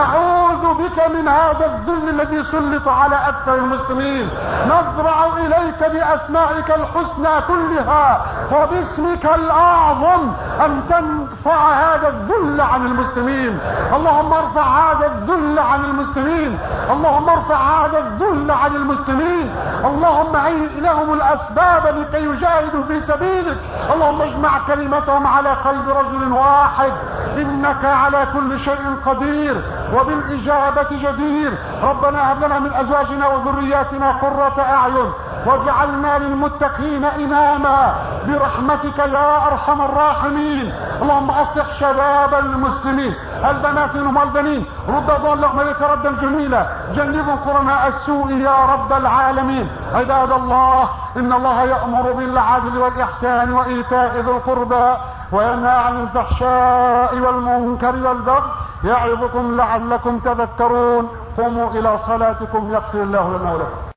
نعوذ بك من هذا الذل الذي سلط على أكثر المسلمين. نضرع إليك بأسمائك الحسنى كلها وباسمك الأعظم أن تنفع هذا الذل عن المسلمين. اللهم ارفع هذا الذل عن المسلمين، اللهم ارفع هذا الذل عن المسلمين. اللهم هيئ لهم الأسباب لكي يجاهدوا في سبيلك. اللهم اجمع كلمتهم على قلب رجل واحد. إنك على كل شيء قدير وبالإجابة جدير. ربنا هب لنا من أزواجنا وذرياتنا قرة أعين واجعلنا للمتقين إماما برحمتك يا أرحم الراحمين. اللهم أصلح شباب المسلمين، البنات والبنين، رد ضالهم إليك ردا جميلا، جنبوا قرناء السوء يا رب العالمين. عباد الله، إن الله يأمر بالعدل والإحسان وإيتاء ذي القربى وينهى عن الفحشاء والمنكر والبغي يعظكم لعلكم تذكرون. قوموا إلى صلاتكم يغفر الله لنا ولكم.